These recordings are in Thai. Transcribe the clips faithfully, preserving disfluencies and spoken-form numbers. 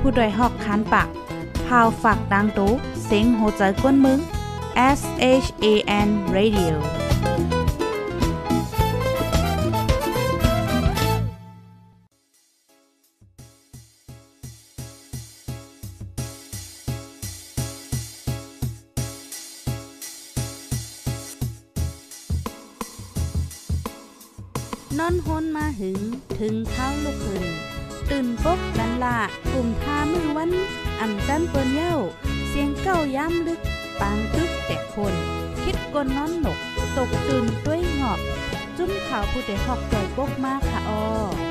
ผู้โดยหอกคันปากพาวฝากดังตู้เสียงโหใจกวนมึง S H A N Radioนอนฮนมาหึงถึงเท้าลูกหึงตื่นปกกันละกลุ่มทามือวันอ่ำจันเปิ้นเย้าเสียงเก้าย้ำลึกปางตึกแต่คนคิดกนนอนหนกตกตื่นด้วยหงอบจุ้มข่าวผู้ใดหอกใจปกมากค่ะออ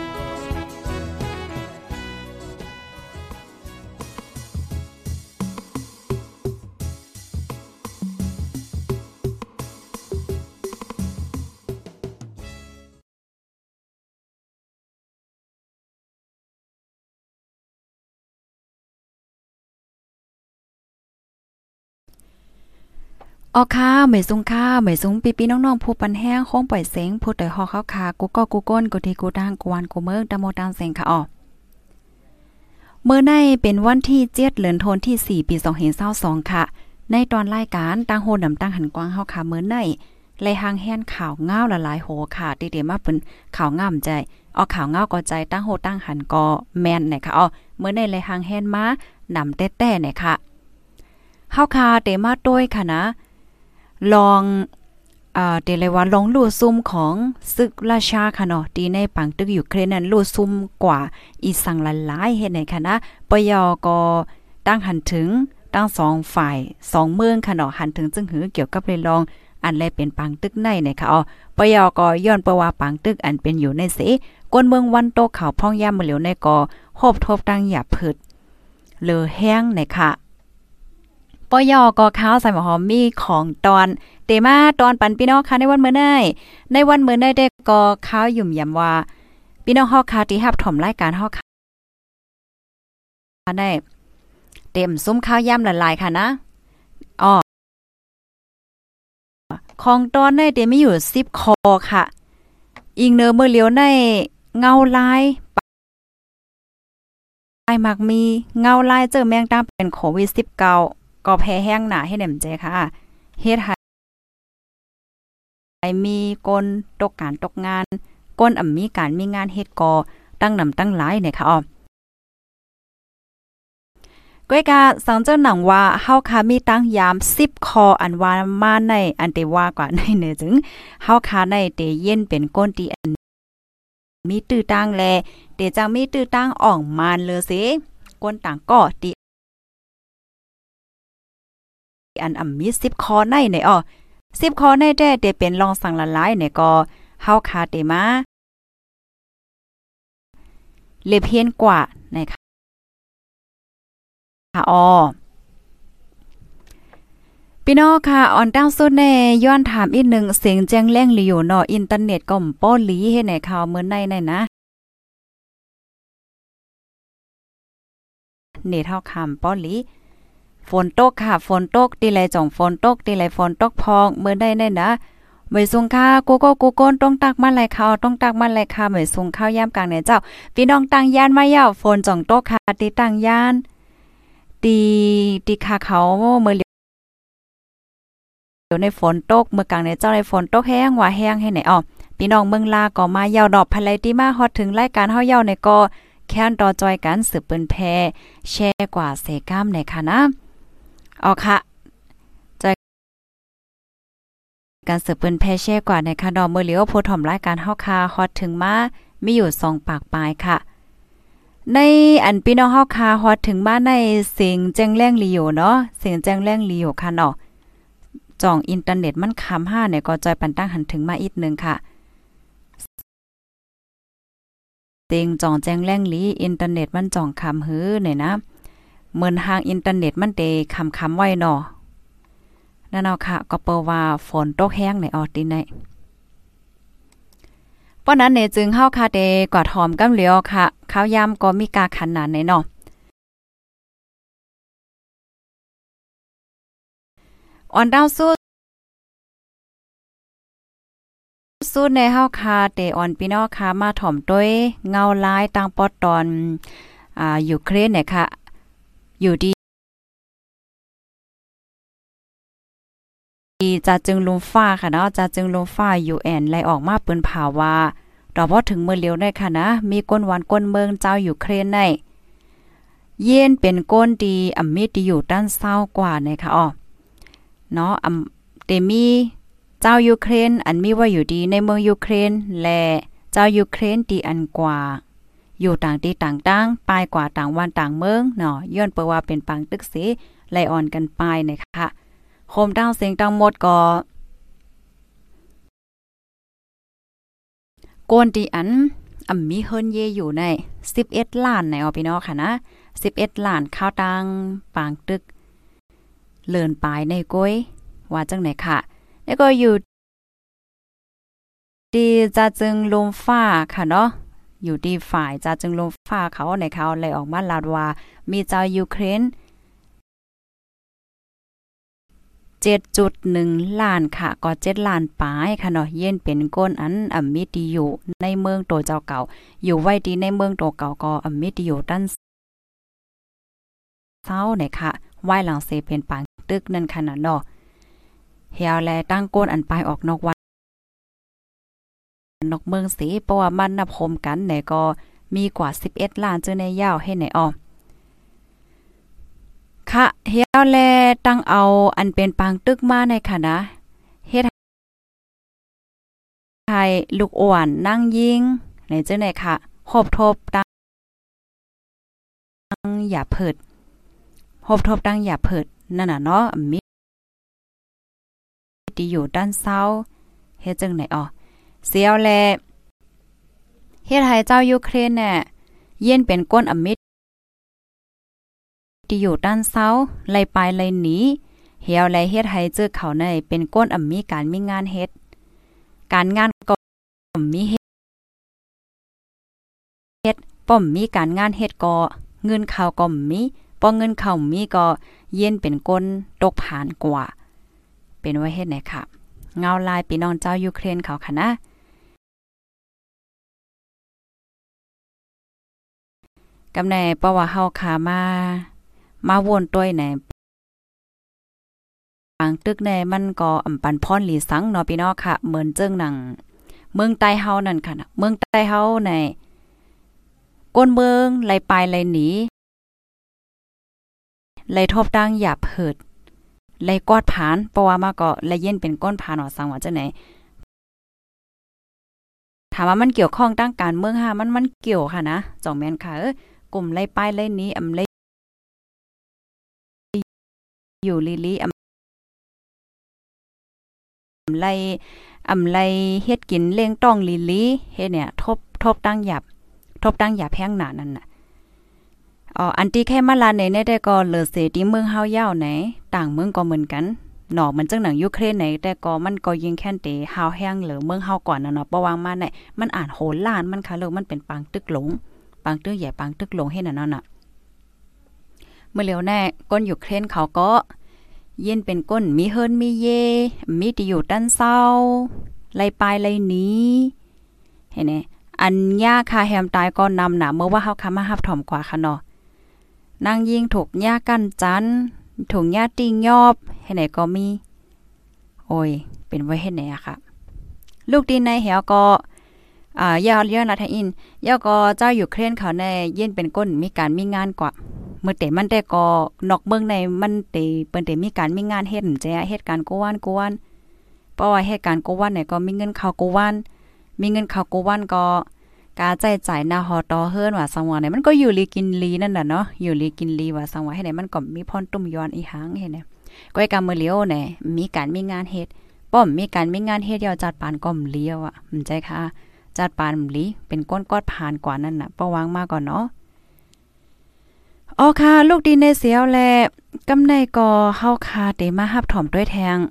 ออค่ะเหมยซุงค่ะเหมยซุงปีปีน้องๆผู้ปันแห้งโค้งปล่อยเสียงผู้ต่อยฮอเข้าค่ะกูก็กูก้นกูทีกูดังกวนกูเมิกดามโมดังเสียงค่ะอ๋อเมื่อในเป็นวันที่เจ็ดเดือนธันวาคมที่สี่ปีสองพันยี่สิบสองค่ะในตอนรายการตั้งโหนำตั้งหันกว้างเฮาค่ะเมื่อในไล่หางแห่นข่าวง้าวหลายๆโหค่ะติเดมาเป็นข่าวงามใจเอาข่าวง้าวก็ใจตั้งโหตั้งหันก็แม่นไหนค่ะอ๋อเมื่อในไล่หางแห่นมานำแต้ๆไหนค่ะเฮาค่ะเตมาโดยค่ะนะลองอ่าเดเลยว่าลองลู่ซุ่มของศึกราชาค่ะเนาะที่ในปังตึกอยู่เครนนั้นลู่ซุ่มกว่าอีสังหลายๆเฮ็ดไหนค่ะนะปยก็ตั้งหันถึงตั้งสองฝ่ายสองเมืองค่ะเนาะหันถึงจึงหือเกี่ยวกับเลยลองอันแลเป็นปังตึกในเนี่ยค่ะอ๋อปยก็ย้อนประว่าปังตึกอันเป็นอยู่ในเสกวนเมืองวันโตเขาพ่องยามมื้อเหลียวในก็โฮบทบตั้งหยาผึดเลอแห้งเนี่ยค่ะปยก็ข้าวใส่หมอหอมมีของตอนเตมาตอนปันพี่น้องค่ะในวันมื้อนี้ในวันมื้อนี้ได้ก็ข้าวยุ่มยำว่าพี่น้องเฮาค่ะที่รับชมรายการเฮาค่ะได้เต็มซุ้มข้าวยำละลายค่ะนะอ้อของตอนได้เต็มมีอยู่สิบคอค่ะอิงเนอมื้อเหลียวในเงาลายปลายมักมีเงาลายเจอแมงดาเป็นโควิดสิบเก้าก็แพ้แห้งหนาให้แหนมใจค่ะเฮ็ดให้มีก้นตกการตกงานก้นอ่ำมีการมีงานเฮ็ดกอตั้งนำตั้งหลายเนี่ยค่ะอ๋อก้อยกาสังเจ้าหนังว่าเฮาค่ะมีตั้งยามสิบคออันว่ามาในอันเตว่ากว่าในเนื้อถึงเฮาค่ะในเตเย็นเป็นก้นที่อันมีตื้อตั้งแลเตจังมีตื้อตั้งอ่องมานเลยสิก้นต่างก็ติอันอ่ำมีสิบคอในเนี่ยอ้อสิบคอในแท้เตเป็นรองสั่งละลายเนี่ยก็เฮาคาเตมาเลเพียนกว่านะคะค่ะอ้อพี่น้องค่ะออนตั้งสุดแน่ย้อนถามอีกหนึ่งเสียงแจ้งแรงหลีอยู่เนาะอินเทอร์เน็ตก็มป้อหลีเฮ็ดให้ข่าวมื้อในนั่นนะเน็ตเฮาคำป้อหลีฝนตกค่ะฝนตกตีไหลจ่องฝนตกตีไหลฝนตกพองเมื่อได้แน่นะเหมยซุงค่ะกูก็กูก้นต้องตักมาไหลข้าวต้องตักมาไหลค่ะเหมยซุงข้าวยามกลางเนี่ยเจ้าพี่น้องตั้งย่านมายาวฝนจ่องตกค่ะตีตั้งย่านตีตีค่ะเขาเมื่อเดี๋ยวในฝนตกเมื่อกลางเนี่ยเจ้าในฝนตกแห้งว่าแห้งให้ไหนอ้อพี่น้องเมืองลาก็มายาวดอกภะไลที่มาฮอดถึงรายการเฮายาวในก็แค้นต่อจอยกันสืบเปิ้นแพแชร์กว่าเสก้ามในค่ะนะเอาค่ะจอยการสืบเปิ้นแพแชร์กว่าในค่ะดอกมื้อเหลียวโพถ่อมรายการเฮาค่ะฮอดถึงมามีอยู่สองปากปลายค่ะในอันพี่น้องเฮาค่ะฮอดถึงมาในเสียงแจ้งแรงลีโอเนาะเสียงแจ้งแรงลีโอค่ะเนาะจ่องอินเทอร์เน็ตมันค้ำห้าเนี่ยก็จอยปันตั้งหันถึงมาอีกนึงค่ะเต็งจ่องแจ้งแรงลีอินเทอร์เน็ตมันจ่องค้ำหื้อเนี่ยนะเหมือนทางอินเทอร์เน็ตมันเตค้ำค้ำไว้เนาะนั่นเอาค่ะก็เปิดว่าฝนตกแห้งในออติในเพราะนั้นเนี่ยจึงเฮาค่ะเตกว่าถอมกำเหลียวค่ะข้าวยำก็มีกาขันหนาในเนาะอ่อนดาวสู้สู้ในเฮาคาเตออนพี่น้องค่ะมาถ่อมด้วยเงาลายตังปอดตอนอ่ายูเครนเนี่ยค่ะอยู่ดีจะจึงลมฟ้าค่ะเนาะจะจึงลมฟ้า ยู เอ็น ไล่ออกมาเปิ้นผ่าว่าดอกพอถึงเมื่อเร็วได้ค่ะนะมีก้นหวานก้นเมืองเจ้ายูเครนได้เย็นเป็นก้นดีอำมีดีอยู่ด้านเศร้ากว่านะคะอ๋อเนาะอำเตมีเจ้ายูเครนอันมีว่าอยู่ดีในเมืองยูเครนและเจ้ายูเครนดีอันกว่าอยู่ต่างที่ต่างตั้งปลายกว่าต่างวันต่างเมืองเนาะย้อนเปว่าเป็นปังตึกเสไล่อ่อนกันไปนะคะโคมดาวเสียงดังหมดก็โกนดีอันอ่ำมีเฮิรนเยอยู่ในสิบเอ็ดล้านในออพี่น้องค่ะนะสิบเอ็ดล้านข้าวตังปางตึกเลินปลายในก้อยว่าจังไหนค่ะแล้วก็อยู่ดีจะจึงลมฟ้าค่ะเนาะอยู่ดีฝ่ายจะจึงลมฟ้าเขาในเขาเลยออกมาลาดว่ามีเจ้ายูเครนเจ็ดจุดหนึ่ง ล้านค่ะก็เจ็ดล้านปลายค่ะเนาะเย็นเป็นก้นอันอำมิดีอยู่ในเมืองโตเจ้าเก่าอยู่ไว้ดีในเมืองโตเก่าก็อำมิดีอยู่ด้านเศร้าเนี่ยค่ะไว้หลังเซเป็นปางตึกนั่นค่ะเนาะเฮียแลตั้งก้นอันปลายออกนอกวัดนอกเมืองสีเพราะว่ามันนับโฮมกันเนี่ยก็มีกว่าสิบเอ็ดล้านเจอในยาวให้ไหนออค่ะเฮียแลตั้งเอาอันเป็นปางตึกมาในค่ะนะเฮ็ดให้ลูกอ่อนนั่งยิงในเจ้าไหนค่ะหบทบตั้งอย่าเพิดหบทบตั้งอย่าเพิดนั่นน่ะเนาะมีดีอยู่ด้านเศร้าเฮ็ดจังไหนอ๋อเสียวแลเฮ็ดให้เจ้ายูเครนเนี่ยเย็นเป็นก้นอมิตที่อยู่ด้านเศร้าไล่ไปไล่หนีเหี่ยวไล่เฮ็ดให้เจอเขาในเป็นก้นอำมีการมีงานเฮ็ดการงานก็มีเฮ็ดป้อมมีการงานเฮ็ดก็เงินเขาก็มีป้อเงินเขามีก็เย็นเป็นก้นตกผ่านกว่าเป็นไว้เฮ็ดไหนค่ะเงาลายพี่น้องเจ้ายูเครนเขาค่ะนะกำแน่เพราะว่าเฮาขามามาวนต้วยไหนปางตึกในมันก็อำปันพรหลีสังเนาะพี่น้องค่ะเหมือนเจิ้งหนังเมืองใต้เฮานั่นค่ะนะเมืองใต้เฮาในก้นเมืองไล่ไปไล่หนีไล่ทบดังหยาบเพิดไล่กอดผานเพราะว่ามาก็ไล่เย็นเป็นก้นผานว่าสังว่าจังไหนถามว่ามันเกี่ยวข้องตั้งการเมืองค่ะมันมันเกี่ยวค่ะนะจ่องแม่นค่ะเอ้กลุ่มไล่ป้ายไล่นี้อำไล่อยู่ลิลิอำไล่อำไล่เฮ็ดกินเลี้ยงต้องลิลิเฮ็ดเนี่ยทบทบตั้งหยับทบตั้งหยับแพงหนานั่นน่ะอ๋ออันที่แค่มาลาในเนี่ยได้ก็เหลือเสที่เมืองเฮายาวไหนต่างเมืองก็เหมือนกันหนอมันจังหนังยูเครนไหนแต่ก็มันก็ยิงแค่นเตฮาวแห้งเหลือเมืองเฮาก่อนน่ะเนาะบ่วางมาไหนมันอ่านโหนล้านมันค่ะเลิกมันเป็นปางตึกหลงปางตึกใหญ่ปางตึกหลงเฮ็ดน่ะเนาะน่ะเมื่อเร็วแน่ก้นยูเครนเขาก็เย็นเป็นก้นมีเฮิรนมีเยมีที่อยู่ด้านเศร้าไล่ปลายไล่หนีเห็นไหมอันย่าคาแฮมตายก็นำหนาเมื่อว่าเฮาคามาฮับถ่อมกว่าค่ะเนาะนางยิงถูกย่ากั้นจันถูกย่าติงยอบเห็นไหนก็มีโอ้ยเป็นไว้เฮ็ดไหนอะค่ะลูกดินในแหวก็อ่ายาวเยอะนะทอินยาวก็เจ้าอยู่เครนเขาในเย็นเป็นก้นมีการมีงานกว่าเมื่อแต่มันแต่ก็นอกเมืองในมันเตเปิ้นเตมีการมีงานเฮ็ดแจ้เฮ็ดการโกวันโกวันเพราะว่าเฮ็ดการโกวันเนี่ยก็มีเงินเข้าโกวันมีเงินเข้าโกวันก็กาใจจ่ายหน้าฮอตอเฮิรนว่าสังว่าเนี่ยมันก็อยู่ลีกินลีนั่นน่ะเนาะอยู่ลีกินลีว่าสังว่าให้ไหนมันก็มีพรตุ้มย้อนอีหังเฮ็ดเนี่ยก้อยกำมือเลี้ยวเนี่ยมีการมีงานเฮ็ดป้อมมีการมีงานเฮ็ดยาวจัดปานก็มเลี้ยวอ่ะมันใจค่ะจัดปานลีเป็นก้นกอดผ่านกว่านั่นน่ะบ่วางมาก่อนเนาะอ๋อค่ะลูกดีในเสียวแลกำในก็เฮาคาเตมาฮับถ่อมด้วยแทง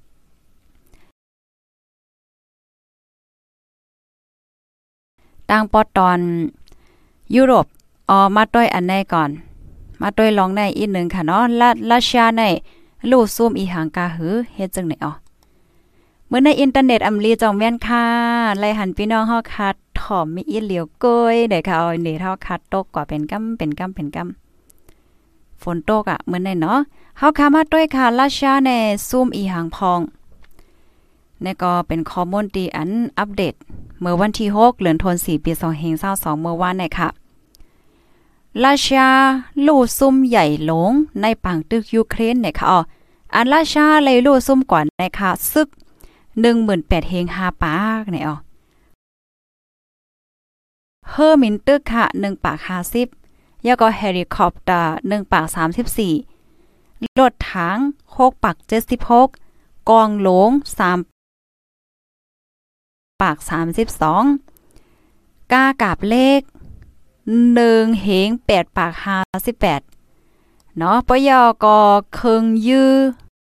ต่างปอตอนยุโรปอ๋อมาด้วยอันไหนก่อนมาด้วยลองในอีกนึงค่ะเนาะละรัสเซียในลู่ซุ่มอีหังกาหือเฮ็ดจังไหนอ๋อเมื่อในอินเทอร์เน็ตอำลีจองแม่นค่ะไล่หันพี่น้องเฮาคัดถ่อมมีอีเหลียวก้อยได้ค่ะเอาเน็ตเฮาคัดตกกว่าเป็นกำเป็นกำเป็นกำฝนตกอ่ะเหมือนในเนาะเฮาคามาด้วยค่ะราชาในซุ่มอีหางพองนี่ก็เป็นข้อมูลที่อันอัปเดตเมื่อวันที่หกเดือนธันวาคมปีสองพันยี่สิบสองเมื่อวานนี่ค่ะราชาลู่ซุ่มใหญ่หลงในปังตึกยูเครนเนี่ยค่ะอ๋ออันราชาเลยลู่ซุ่มก่อนนะคะซึก หนึ่งหมื่นแปดพัน เฮงห้าปากเนี่ยอ๋อเฮอร์มินตึกค่ะหนึ่งปากห้าสิบแล้วก็เฮลิคอปเตอร์หนึ่งปากสามสิบสี่รถถังหกปากเจ็ดสิบหกกองหลวงสามปากสามสิบสองกากาบเลขหนึ่งเหงแปดปากห้าสิบแปดเนาะปยก็เคิงยื้อ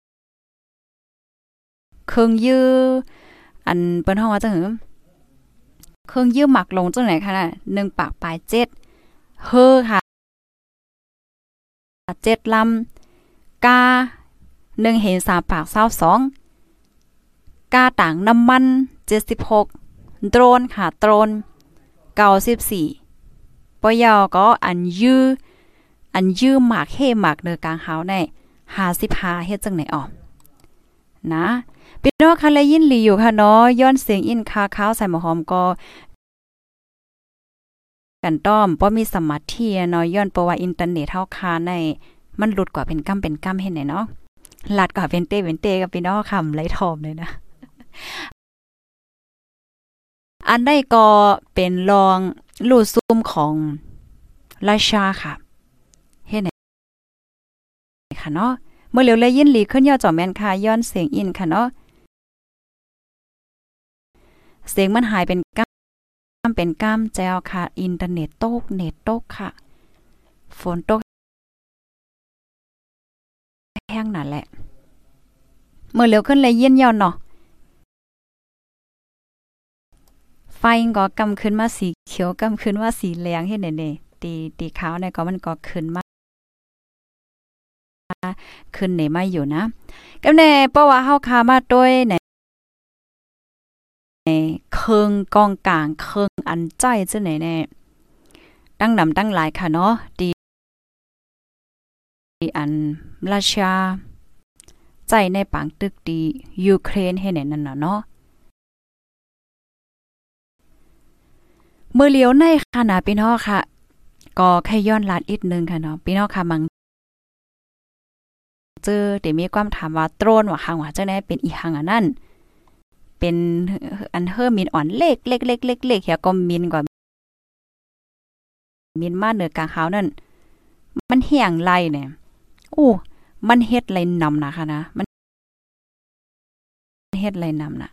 เคิงยื้ออันเปิ้นฮ้องว่าจังหือเคิงยื้อหมักลงจังไหนคะน่ะหนึ่งปากปลายเจ็ดเฮอค่ะเจ็ดลำกาหนึ่งเหงสามปากเศร้าสองกาต่างน้ำมันเจ็ดสิบหกโดรนค่ะโดรนเก้าสิบสี่ปยอก็อันยื้ออันยื้อหมากเฮหมากเนอกลางเฮาในห้าสิบห้าเฮ็ดจังไหนออกนะพี่น้องค่ะและยินหลีอยู่ค่ะเนาะย้อนเสียงอินคาข้าวใส่หมอหอมก็กันต้อมบ่มีสมาธิเนาะย้อนเพราะว่าอินเทอร์เน็ตเฮาคาในมันหลุดกว่าเป็นกำเป็นกำเฮ็ดไหนเนาะลัดกว่าเป็นเตเป็นเตกับพี่น้องคำไหลทอมเลยนะอันใดก็เป็นรองลู่ซุ่มของราชาค่ะเฮ็ดไหนค่ะเนาะเมื่อเหลียวเลยยินหลีขึ้นยอดจอแม่นค่ะย้อนเสียงอินค่ะเนาะเสียงมันหายเป็นก้ามเป็นก้ามแจวค่ะอินเทอร์เน็ตตกเน็ตตกค่ะฝนตกแห้งนั่นแหละเมื่อเหลียวขึ้นเลยยินย้อนเนาะไฟก็กำขึ้นมาสีเขียวกำขึ้นมาสีแดงเฮ็ดไหนๆตีตีขาวเนี่ยก็มันก็ขึ้นมาขึ้นไหนมาอยู่นะกำแน่เพราะว่าเฮาคามาด้วยในเคิงกองกลางเคิงอันใจจังไหนแน่ตั้งนำตั้งหลายค่ะเนาะดีอันราชาใจในปังตึกดียูเครนให้ไหนนั่นน่ะเนาะเมื่อเลี้ยวในค่ะนะพี่น้องค่ะก็แค่ย้อนลาดอีกนึงค่ะเนาะพี่น้องค่ะมังเจอเดี๋ยวมีความถามว่าโตรนว่าหังว่าจังได๋เป็นอีหังอันนั้นเป็นอันเฮอมินอ่อนเล็กเล็กๆๆๆเฮียก็มินกว่ามินมาเหนือกลางเฮานั่นมันเหี่ยงไหลเนี่ยโอ้มันเฮ็ดไหลนำนะคะนะมันเฮ็ดไหลนำน่ะ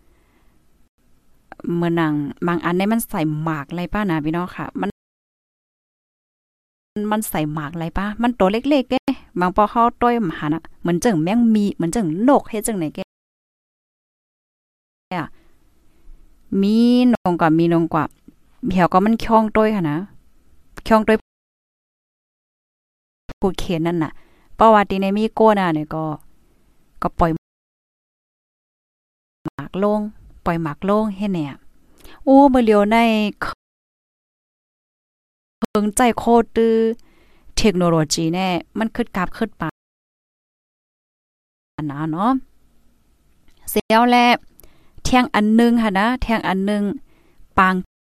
เมื่อนังบางอันเนี่ยมันใส่หมากอะไรป้านะพี่น้องค่ะมันมันใส่หมากอะไรป้ามันตัวเล็กๆแกบางพอเข้าต้อยหาน่ะเหมือนจังแมงมีเหมือนจังนกเฮ็ดจังไหนแกมีนงกว่ามีนงกว่าเหี่ยวก็มันคล้องต้อยค่ะนะคล้องต้อยพูดเขียนนั่นน่ะเพราะว่าที่ในมีโก้น่ะเนี่ยก็ก็ปล่อยหมากลงปล่อยหมากลงเฮ็ดแหน่โอ้เมื่อเลียวในเคิงใจโคตรตื้อเทคโนโลยีแน่มันขึ้นกราฟขึ้นปานนะเนาะเสียวแลแทงอันนึงค่ะนะแทงอันนึงปาง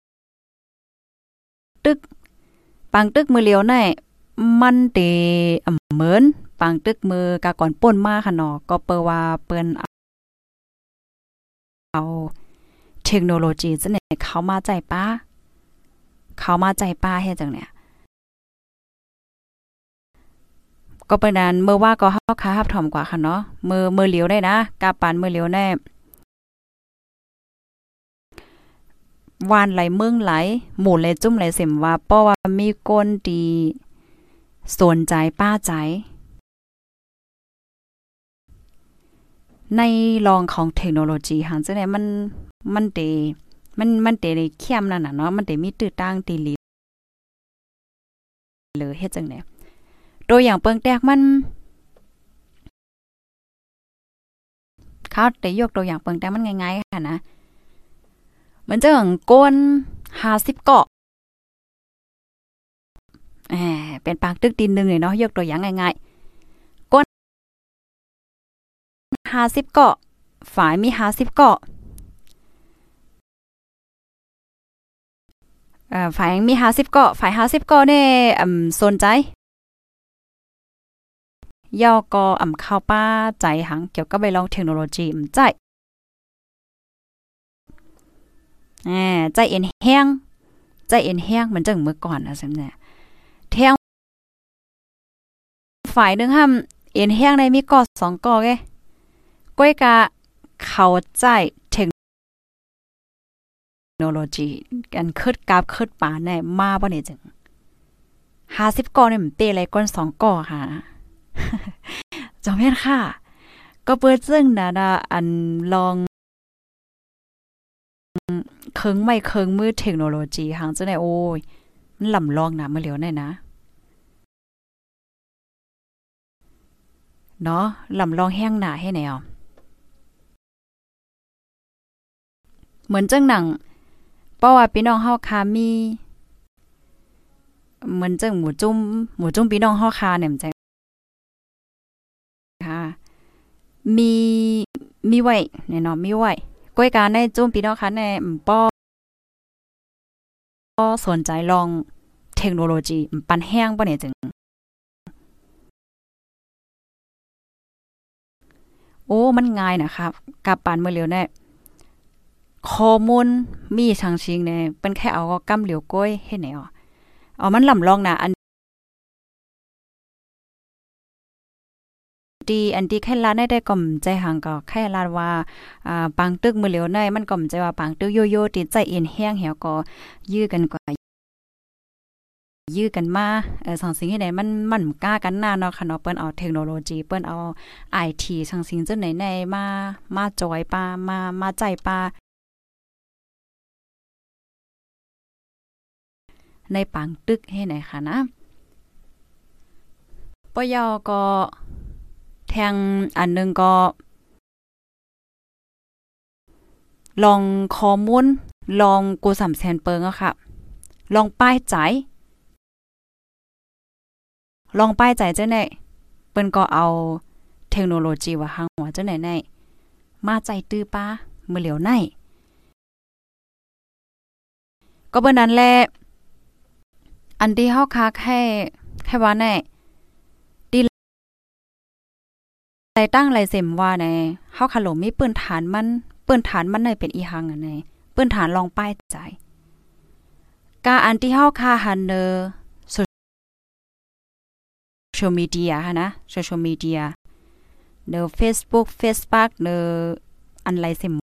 ตึกปางตึกมือเลียวในมันเตอเหมือนปางตึกมือกะก่อนป่นมาค่ะเนาะก็เปิ่ว่าเปิ้นเอาเทคโนโลยีจังได๋เข้ามาใจป้าเข้ามาใจป้าเฮ็ดจังเนี่ยก็เป็นนั้นเมื่อว่าก็เฮาค้ารับถ่อมกว่าค่ะเนาะมือมือเหลียวได้นะกาปานมือเหลียวแน่วานไหลเมืองไหลหมู่ไหลจุ่มไหลเสมว่าเพราะว่ามีคนดีสนใจป้าใจในรองของเทคโนโลยีหันจังได๋มันมันเตมันมันเตเข้มนั่นน่ะเนาะมันเตมีตื้อตั้งตีลีเลยเฮ็ดจังได๋ตัวอย่างเปิงแตกมันเขาแต่ยกตัวอย่างเปิงแตกมันง่ายๆค่ะนะมันจังก้นห้าสิบเกาะแหมเป็นปางตึกดินนึงเลยเนาะยกตัวอย่างง่ายๆก้นห้าสิบเกาะฝ่ายมีห้าสิบเกาะเอ่อฝ่ายมีห้าสิบเกาะฝ่ายห้าสิบเกาะเนี่ยอืมสนใจย่อก็อ่ำเข้าป้าใจหังเกี่ยวกับไปลองเทคโนโลยีมใจแหมใจเอ็นแห้งใจเอ็นแห้งเหมือนจังเมื่อก่อนนะซั่นแหละแทงฝ่ายนึงห้ามเอ็นแห้งในมีกอสองกอแกก้อยกะเข้าใจเทคโนโลยีกันคิดกราฟคิดปานได้มาบ่เนี่ยจังห้าสิบกอนี่มันเปอะไรก่อนสองกอค่ะจอมแม่นค่ะก็เปิดซึ่งนะนะอันลองเคิงไม่เคิงมือเทคโนโลยีหางจังได๋โอ้ยมันล่ำลองนะมื้อเหลียวแน่นะเนาะล่ำลองแห้งหน้าให้แนวเหมือนจังหนังเพราะว่าพี่น้องเฮาคามีเหมือนจังหมูจุ่มหมูจุ่มพี่น้องเฮาคาเนี่ยมันจังค่ะมีมีไว้แน่นอนมีไว้ก้อยการในจุ่มพี่น้องค่ะในป้อก็สนใจลองเทคโนโลยีปันแห้งบ่เนี่ยจังโอ้มันง่ายนะครับกับปานมื้อเหลียวแน่ข้อมูลมีทั้งชิงเนี่ยเป็นแค่เอาก็กำเหลียวก้อยเฮ็ดแนวอ๋อมันล่ำลองนะอันดีอันที่แค่ลาได้ได้ก่อมใจหังก็แค่ลาว่าอ่าปางตึกมื้อเหลียวในมันก่อมใจว่าปางตึกโยโย่ติใจเอ็นแห้งเหี่ยวก็ยื้อกันกว่ายื้อกันมาเอ่อสองสิ่งที่ไหนมันมันกล้ากันหน้าเนาะค่ะเนาะเปิ้นเอาเทคโนโลยีเปิ้นเอา ไอ ที สังสิ่งจังไหนในมามาจอยปามามาใจปาในปางตึกให้ไหนค่ะนะปยอก็แทงอันนึงก็ลองข้อมูลลองกูสามแสนเปิงอะค่ะลองป้ายใจลองป้ายใจจังได๋เปิ้นก็เอาเทคโนโลยีว่าหังหัวจังได๋ในมาใจตื้อป้ามื้อเหลียวในก็เบิ่นนั้นแหละอันที่เฮาคาแค่แค่ว่าแน่ดีใจตั้งหลายเสมว่าแน่เฮาคาโหลมีปืนฐานมันปืนฐานมันในเป็นอีหังอันไหนปืนฐานลองป้ายใจกาอันที่เฮาคาหันเนอโซเชียลมีเดียฮะนะโซเชียลมีเดียเนอ Facebook Facebook เนออันไรเสม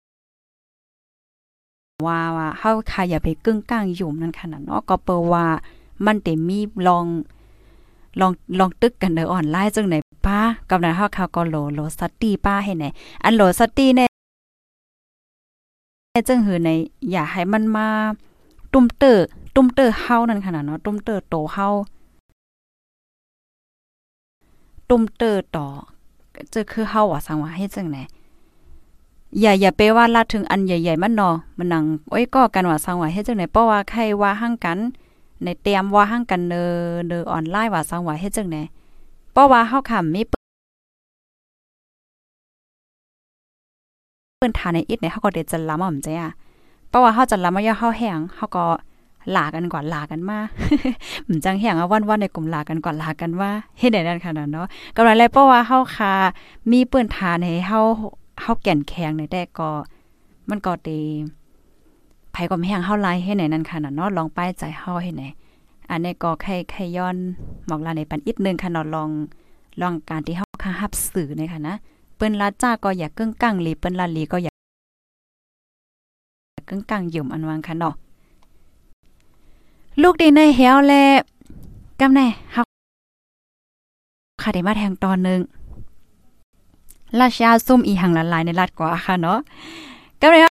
ว่าว่าเฮาคาอย่าไปกึ่งกลางอยู่นั่นขนาดเนาะก็เปิว่ามันเต็มมีลองลองลองตึกกันเด้อออนไลน์จังไหนป้ากำนั้นเฮาคาก็โหลโหลสติป้าให้ไหนอันโหลสติเนี่ยจังหือในอย่าให้มันมาตุ้มเตอตุ้มเตอเฮานั่นขนาดเนาะตุ้มเตอโตเฮาตุ้มเตอต่อจะคือเฮาว่าสังว่าเฮ็ดจังไหนอย่าอย่าไปว่าลาถึงอันใหญ่ๆมันเนาะมันนังโอ้ยก็กันว่าสังว่าเฮ็ดจังไหนเพราะว่าใครว่าหั่งกันในเตรียมว่าหั่งกันเนอเนอออนไลน์ว่าสังว่าเฮ็ดจังไหนเพราะว่าเฮาค่ะมีปืนฐานในอิดเนี่ยเฮาก็ได้จะล้ำอ่อมใจอ่ะเพราะว่าเฮาจะล้ำมาย่าเฮาแห้งเฮาก็หลากันก่อนหลากันมาหมื้อจังแห้งอ่ะวันๆในกลุ่มหลากันก่อนหลากันว่าเฮ็ดได้นั่นขนาดเนาะกำลังเลยเพราะว่าเฮาค่ะมีปืนฐานให้เฮาเฮาแก่นแข็งในแต่ก็มันก็ดีไผก็แห้งเฮาหลายเฮ็ดไหนนั่นค่ะเนาะลองป้ายใจเฮาเฮ็ดไหนอันนี้ก็ใครๆย้อนหมอกลาในปันอีกนึงค่ะเนาะลองลองการที่เฮาค่ะรับสื่อในค่ะนะเปิ้นลาจ้าก็อย่ากึ่งกลางลีเปิ้นลาลีก็อย่ากึ่งกลางยุ่มอันวางค่ะเนาะลูกดีในแฮวแลกำแน่เฮาค่ะได้มาแทงตอนนึงราชาซุ่มอีหังละลายในรัดกว่าค่ะเนาะก็เลย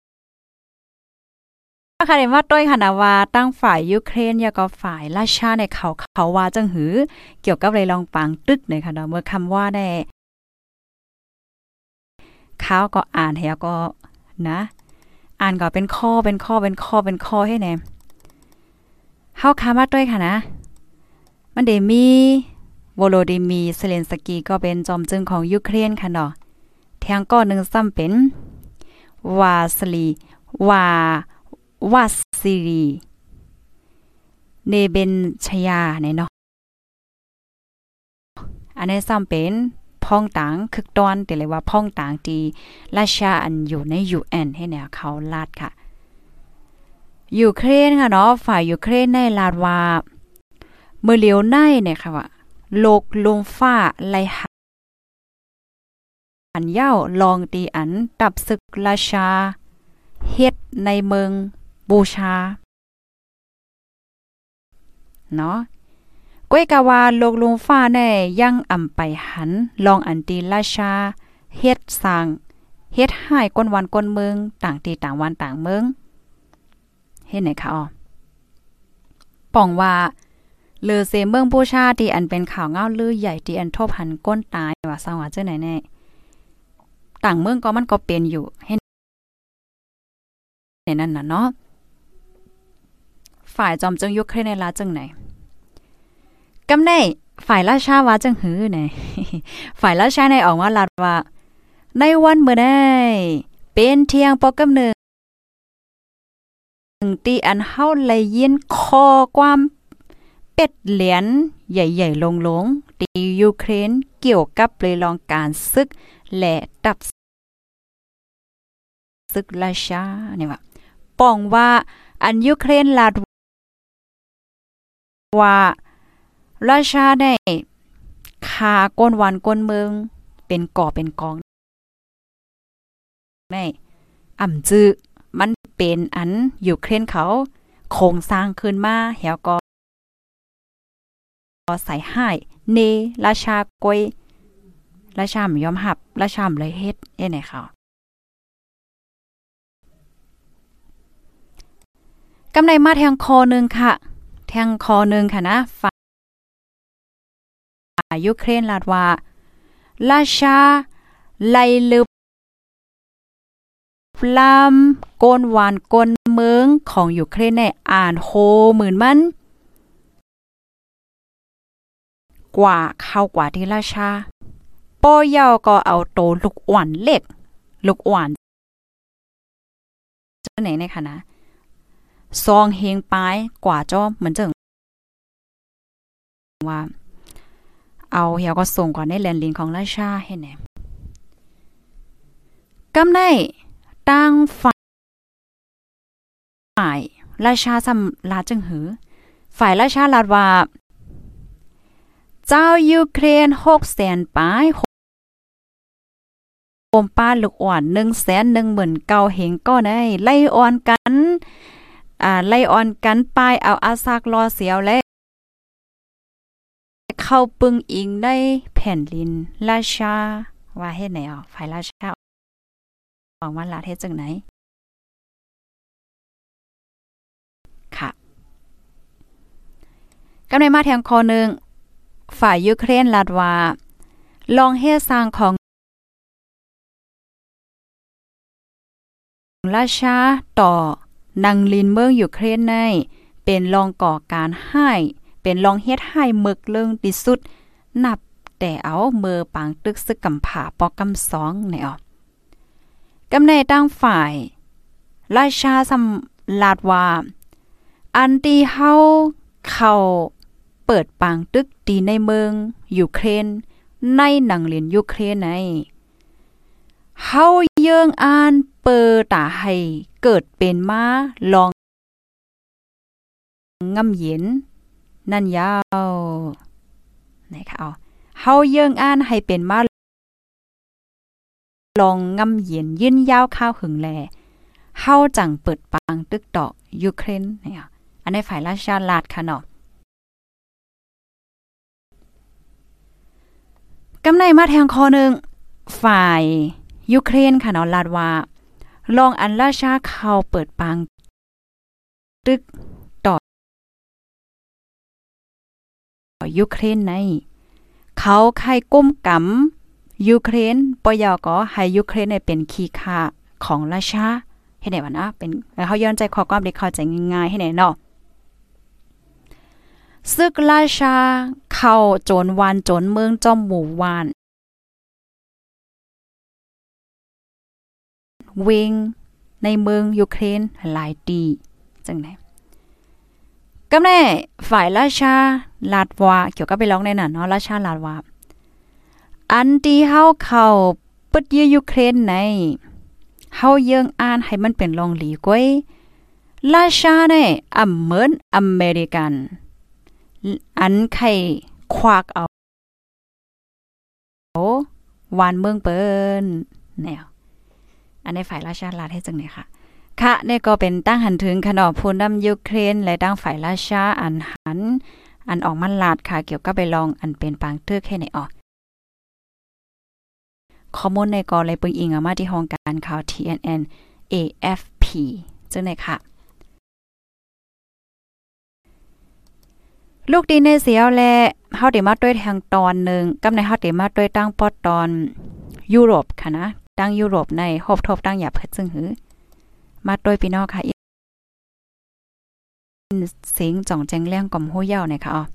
ค่ะได้มาต้อยค่ะนะว่าตั้งฝ่ายยูเครนแล้วก็ฝ่ายราชาในเขาเขาว่าจังหือเกี่ยวกับเลยลองปางตึกเลยค่ะเนาะเมื่อคำว่าได้เขาก็อ่านแล้วก็นะอ่านก็เป็นข้อเป็นข้อเป็นข้อเป็นข้อให้แน่เฮาคามาต้อยค่ะนะมมันได้มีโวโลดิมีเซเลนสกีก็เป็นจอมจึงของยูเครนค่ะเนาะแทงก็หนึ่งซ้ำเป็นวาสลีวาวาซิรีเนเบนชยาเนี่ยเนาะอันนี้ซ้ำเป็นพ้องต่างคึกตอนแต่เลยว่าพ้องต่างที่ราชาอันอยู่ใน ยู เอ็น ให้เนี่ยเขาลาดค่ะยูเครนค่ะเนาะฝ่ายยูเครนในลาดว่าเมื่อเลียวในเนี่ยค่ะว่าโลกลงฟ้าไล่หันเย้าลองตีอันตับศึกราชาเฮ็ดในเมืองบูชาเนาะก้อยกะว่าโลกลงฟ้าแน่ยังอ่ำไปหันลองอันตีราชาเฮ็ดสร้างเฮ็ดให้ก้นวันก้นเมืองต่างตีต่างวันต่างเมืองเฮ็ดไหนคะอ๋อป่องว่าเลือเซเมืองบูชาที่อันเป็นข่าวเงาลือใหญ่ที่อันทบหันก้นตายว่าสว่าเจ้าไหนแน่ต่างเมืองก็มันก็เป็นอยู่ให้ในนั้นน่ะเนาะฝ่ายจอมจึงยูเครนในลาจังไหนกำไดฝ่ายราชาว่าจังหือไหน ฝ่ายราชาในออกมาลาดว่าในวันเมื่อใดเป็นเที่ยงปอกำเนิดตีอันเฮาเลยยินคอความเป็ดเหรียญใหญ่ๆลงๆตียูเครนเกี่ยวกับเลยลองการศึกและดับศึกราชาเนี่ยว่าป้องว่าอันยูเครนลาดว่าราชาได้คาก้นวันก้นเมืองเป็นก่อเป็นกองได้อ่ำจื้อมันเป็นอันยูเครนเขาโครงสร้างขึ้นมาแหวก็ใส่ให้เนราชากวยราชามยอมหับราชามเลยเฮ็ดเอ้ไหนเขากำไดมาแทงคอนึงค่ะแทงคอนึงค่ะนะฝ่ายยูเครนลาดว่าราชาไล่ลึบลำก้นหวานก้นเมืองของยูเครนในอ่านโฮหมื่นมันกว่าเข้ากว่าที่ราชาป้อยาวก็เอาโตลูกอ่อนเล็กลูกอ่อนเจ้าไหนในค่ะนะซองเฮงปลายกว่าจ้อเหมือนเจิงว่าเอาเหี่ยวก็ส่งก่อนในแลนด์ลินของราชาให้แหน่กำได้ตั้งฝ่ายราชาสำลาจึงหือฝ่ายราชาลาดว่าเจ้ายูเครนหกแสนปลายโฮมป้าลูกอ่อนหนึ่งแสนหนึ่งหมื่นเก้าเหงก็ได้ไล่อ่อนกันอ่าไล่อ่อนกันป้ายเอาอาซากรอเสียวและเข้าปึงอิงได้แผ่นดินราชาว่าเฮ็ดไหนอ่ะฝ่ายราชาออกมาลาเฮ็ดจังไหนค่ะกำในมาแทงคอนึงฝ่ายยูเครนลาดว่าลองเฮ็ดสร้างของราชาต่อนังลินเมืองยูเครนในเป็นลองก่อการให้เป็นลองเฮ็ดให้มึกเรื่องที่สุดนับแต่เอาเมือปางตึกซึกกำผาปอกำสองในออกกำในตั้งฝ่ายราชาสำลาดว่าอันที่เฮาเข้าเปิดปางตึกตีในเมืองยูเครนในหนังเรียนยูเครนในเฮาเยิงอ่านเปิดตาให้เกิดเป็นมาลองงำเย็นนั่นยาวนะคะเอาเฮาเยิงอ่านให้เป็นมาลองงำเย็นยืนยาวข้าวหึงแลเฮาจังเปิดปางตึกดอกยูเครนเนี่ยอันในฝ่ายราชาลาดค่ะเนาะกำในมาแทงคอนึงฝ่ายยูเครนค่ะเนาะลาดว่าลองอันราชาเข้าเปิดปางตึกต่อยูเครนในเขาใครก้มกำยูเครนปยก็ให้ยูเครนเนี่ยเป็นขี้ข้าของราชาให้ไหนวะนะเป็นเขาย้อนใจขอความเด็กเข้าใจง่ายๆให้ไหนเนาะซึกราชาเข้าโจรวานโจรเมืองจอมหมู่วานเวงในเมืองยูเครนหลายตีจังไหนก็แน่ฝ่ายราชาลาดวาเกี่ยวกับไปร้องในนั้นเนาะราชาลาดวาอันที่เฮาเข้าปึดยื้อยูเครนในเฮาเยิงอ่านให้มันเป็นลองหลีก้อยราชาเนี่ยอเหมือนอเมริกันอันไข่ควักเอาวานเมืองเปิ้นแนวอันในฝ่ายราชาลาดให้จังไหนค่ะค่ะนี่ก็เป็นตั้งหันถึงขนมผู้นำยูเครนและตั้งฝ่ายราชาอันหันอันออกมันลาดค่ะเกี่ยวกับไปลองอันเป็นปางตึกให้ในออกข้อมูลในกอเลยปึงอิงออกมาที่ห้องการข่าว ที เอ็น เอ็น เอ เอฟ พี จังไหนค่ะลูกดีในเสียวและเฮาได้มาด้วยทางตอนนึงกำในเฮาได้มาด้วยตั้งปอดตอนยุโรปค่ะนะตั้งยุโรปในฮอบทบตั้งหยับเพิ่นซึ่งหือมาด้วยพี่น้องค่ะเสียงจ่องแจงเลี้ยงก่อมฮู้เย้าเนี่ยค่ะอ๋อ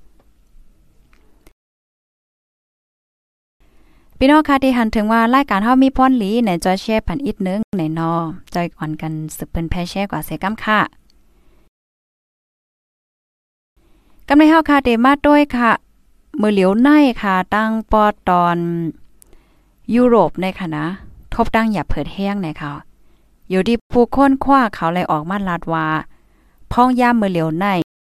พี่น้องค่ะที่หันถึงว่ารายการเฮามีพรหลีในจอยแชร์พันอีกนึงในนอจอยก่อนกันสืบเปิ้นแพแชร์กว่าเสกำค่ะกำในเฮาค่ะเดมาด้วยค่ะมือเหลียวในค่ะตั้งปอตอนยุโรปในค่ะนะทบตั้งหยับเผิดแห้งในค่ะอยู่ที่ผู้คนคว้าเขาเลยออกมาลาดว่าพ้องย่ามมือเหลียวใน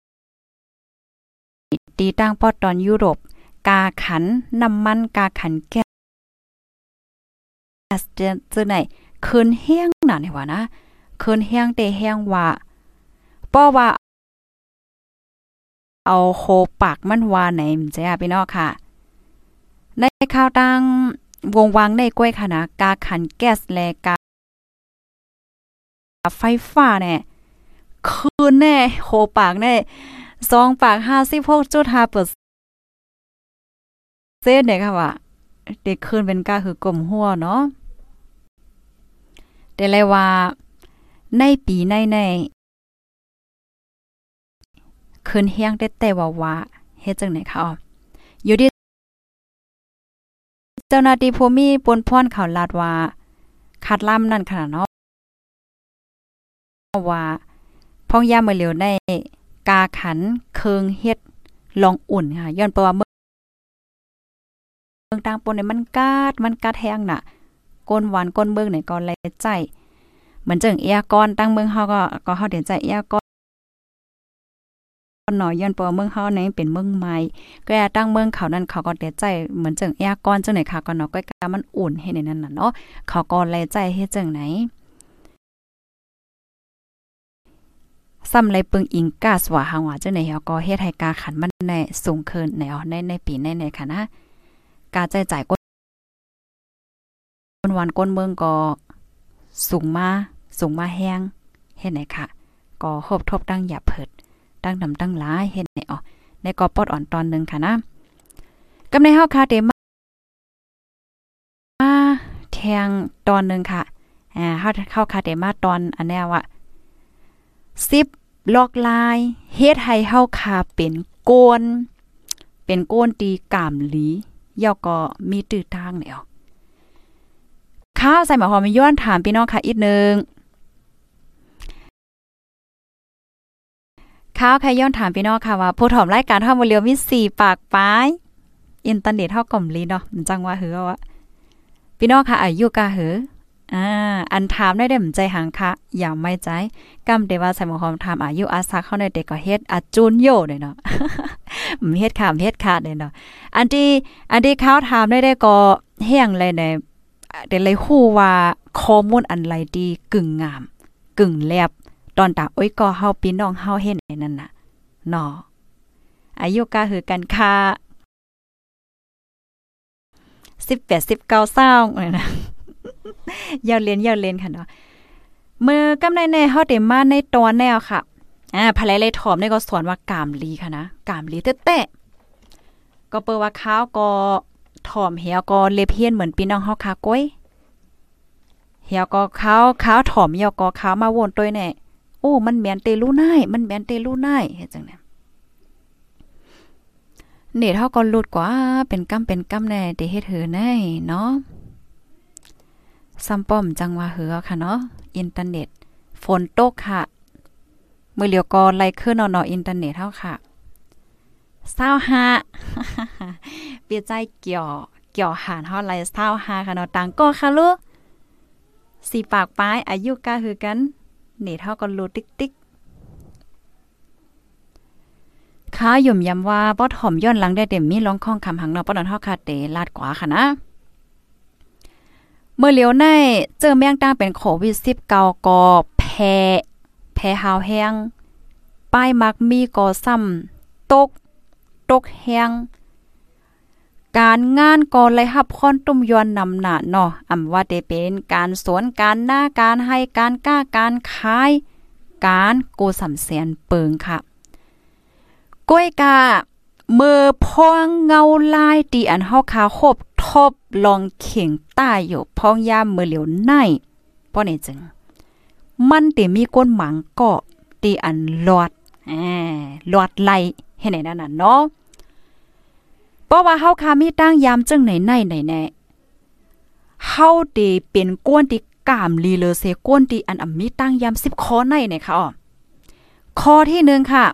ตีตั้งปอตอนยุโรปกาขันน้ำมันกาขันแก๊สเจอไหนคืนแห้งน่ะนี่ว่านะคืนแห้งเตแห้งว่าป้อว่าเอาโคปากมันว่าไหนมันจะพี่น้องค่ะในข่าวตั้งวงวางในกล้วยค่ะนะกาขันแก๊สและกาไฟฟ้าเนี่ยคืนแน่โคปากแน่ซองปาก ห้าสิบหกจุดห้าเปอร์เซ็นต์ เนี่ยค่ะว่าเด็กคืนเป็นกาคือกลมหัวเนาะแต่เลยว่าในปีในในคืนเฮียงได้แต่ว่าว่าเฮ็ดจังไหนคะอ๋ออยู่ที่เจ้าหน้าที่ผู้มีปนพรเขาลาดว่าคัดล่ำนั่นขนาดเนาะว่าพ้องยามมื้อเหลียวได้กาขันเคิงเฮ็ดลองอุ่นค่ะย้อนเพราะว่าเมืองต่างปนเนี่ยมันกาดมันกาดแห้งน่ะก้นหวานก้นเบิ่งเนี่ยก็เลยใจเหมือนจังเอียก้อนตั้งเมืองเฮาก็ก็เฮาเดี๋ยวใจเอียก้อนหน่อยย้อนเพราะเมืองเฮาเนี่ยเป็นเมืองใหม่ก็ตั้งเมืองเขานั้นเขาก็เดี๋ยวใจเหมือนจังเอียก้อนจังไหนค่ะก็เนาะก็กามันอุ่นให้ในนั้นน่ะเนาะเขาก็เลยใจเฮ็ดจังไหนซ้ำไรปึงอิงกาสว่าหางว่าจังไหนเฮาก็เฮ็ดให้กาขันมันในสูงขึ้นในในในปีในๆค่ะนะกาใจจ่ายก้นวันก้นเมืองก็สูงมาสูงมาแห้งเฮ็ดไหนค่ะก็ครบทบตั้งหยับเผิดตั้งดำตั้งหลายเฮ็ดไหนอ๋อในก็ปอดอ่อนตอนนึงค่ะนะกำในเฮาค่ะเดมาแทงตอนนึงค่ะอ่าเฮาเข้าค่ะเดมาตอนอันแนวว่าสิบลอกลายเฮ็ดให้เฮาค่ะเป็นโกนเป็นโกนตีกามหลีย่อก็มีตื้อทางแล้วข้าวใส่หมอหอมย้อนถามพี่น้องค่ะอีกนึงข้าวใครย้อนถามพี่น้องค่ะว่าผู้ถอมรายการเฮาบ่เลียวมีสี่ปากปลายอินเทอร์เน็ตเฮาก็มลีเนาะมันจังว่าหือว่าพี่น้องค่ะอายุกะหืออ่าอันถามได้ได้ใจหางค่ะอย่าไม่ใจกำเดว่าใส่หมอหอมถามอายุอาซักเข้าในเด็กก็เฮ็ดอาจูนโยเลยเนาะมเฮ็ดค่ะเฮ็ดค่ะเลยเนาะอันที่อันที่เขาถามได้ได้ก็แห้งเลยในเดี๋ยวเลยฮู้ว่าข้อมูลอันไรดีกึ่งงามกึ่งแลบตอนตาโอ้ยก็เฮาพี่น้องเฮาเฮ็ดไอ้นั่นน่ะเนาะอายุก็คือกันค่ะสิบแปด สิบเก้า เศร้านะยาวเรียนยาวเรียนค่ะเนาะมื้อกำในแน่เฮาได้มาในตอนแนวค่ะอ่าภายเลยถอมนี่ก็สอนว่ากามลีค่ะนะกามลีแต๊ะๆก็เปิดว่าข้าวก็ถอมเหี่ยวก็เล็บเฮียนเหมือนพี่น้องเฮาค่ะก้อยเหี่ยวก็ข้าวข้าวถอมเหี่ยวก็ข้าวมาวนต้วยแน่โอ้มันแม่นเตลูนายมันแม่นเตลูนายเฮ็ดจังได๋เน็ตเฮาก็หลุดกว่าเป็นกำเป็นกำแน่ได้เฮ็ดหือแน่เนาะซ้ำป้อมจังว่าหือค่ะเนาะอินเทอร์เน็ตฝนตกค่ะมื้อเหลียวก็ไล่ขึ้นเนาะอินเทอร์เน็ตเฮาค่ะยี่สิบห้า เปียใจเกี่ยวเกี่ยวหารเฮาไล่ยี่สิบห้าค่ะเนาะต่างก็ค่ะลูกสี่ปากปลายอายุก็คือกันเน็ตเฮาก็หลุดติ๊กๆค้าย่มย้ำว่าบ่ถ่อมย้อนหลังได้เต็มมีร้องข้องคำหังเนาะปนเฮาคาเตลาดกว่าค่ะนะเมื่อเหลียวในเจอแมงตั้งเป็นโควิดสิบเก้าก็แพ้แพ้หาวแห้งป้ายมักมีก็ซ้ำตกตกแห้งการงานก็เลยรับพรตุ้มยวนนำหน้าเนาะอำว่าได้เป็นการสวนการหน้าการให้การกล้าการขายการโกสำแสนเปิงค่ะก้อยกาเมื่อพองเงาลายตีอันเฮาคาคบทบลองเข่งใต้อยู่พองยามเมื่อเหลียวในป้อนี่จึงมันติมีก้นหมังเกาะตีอันหลอดแอ่หลอดไหลเฮ็ดไหนนั่นน่ะเนาะเพราะว่าเฮาคามีตั้งยามจึงไหนในไหนแน่เฮาติเป็นก้นติกามลีเลอเซก้นติอันอำมีตั้งยามสิบข้อในเนี่ยค่ะอ๋อข้อที่หนึ่งค่ะ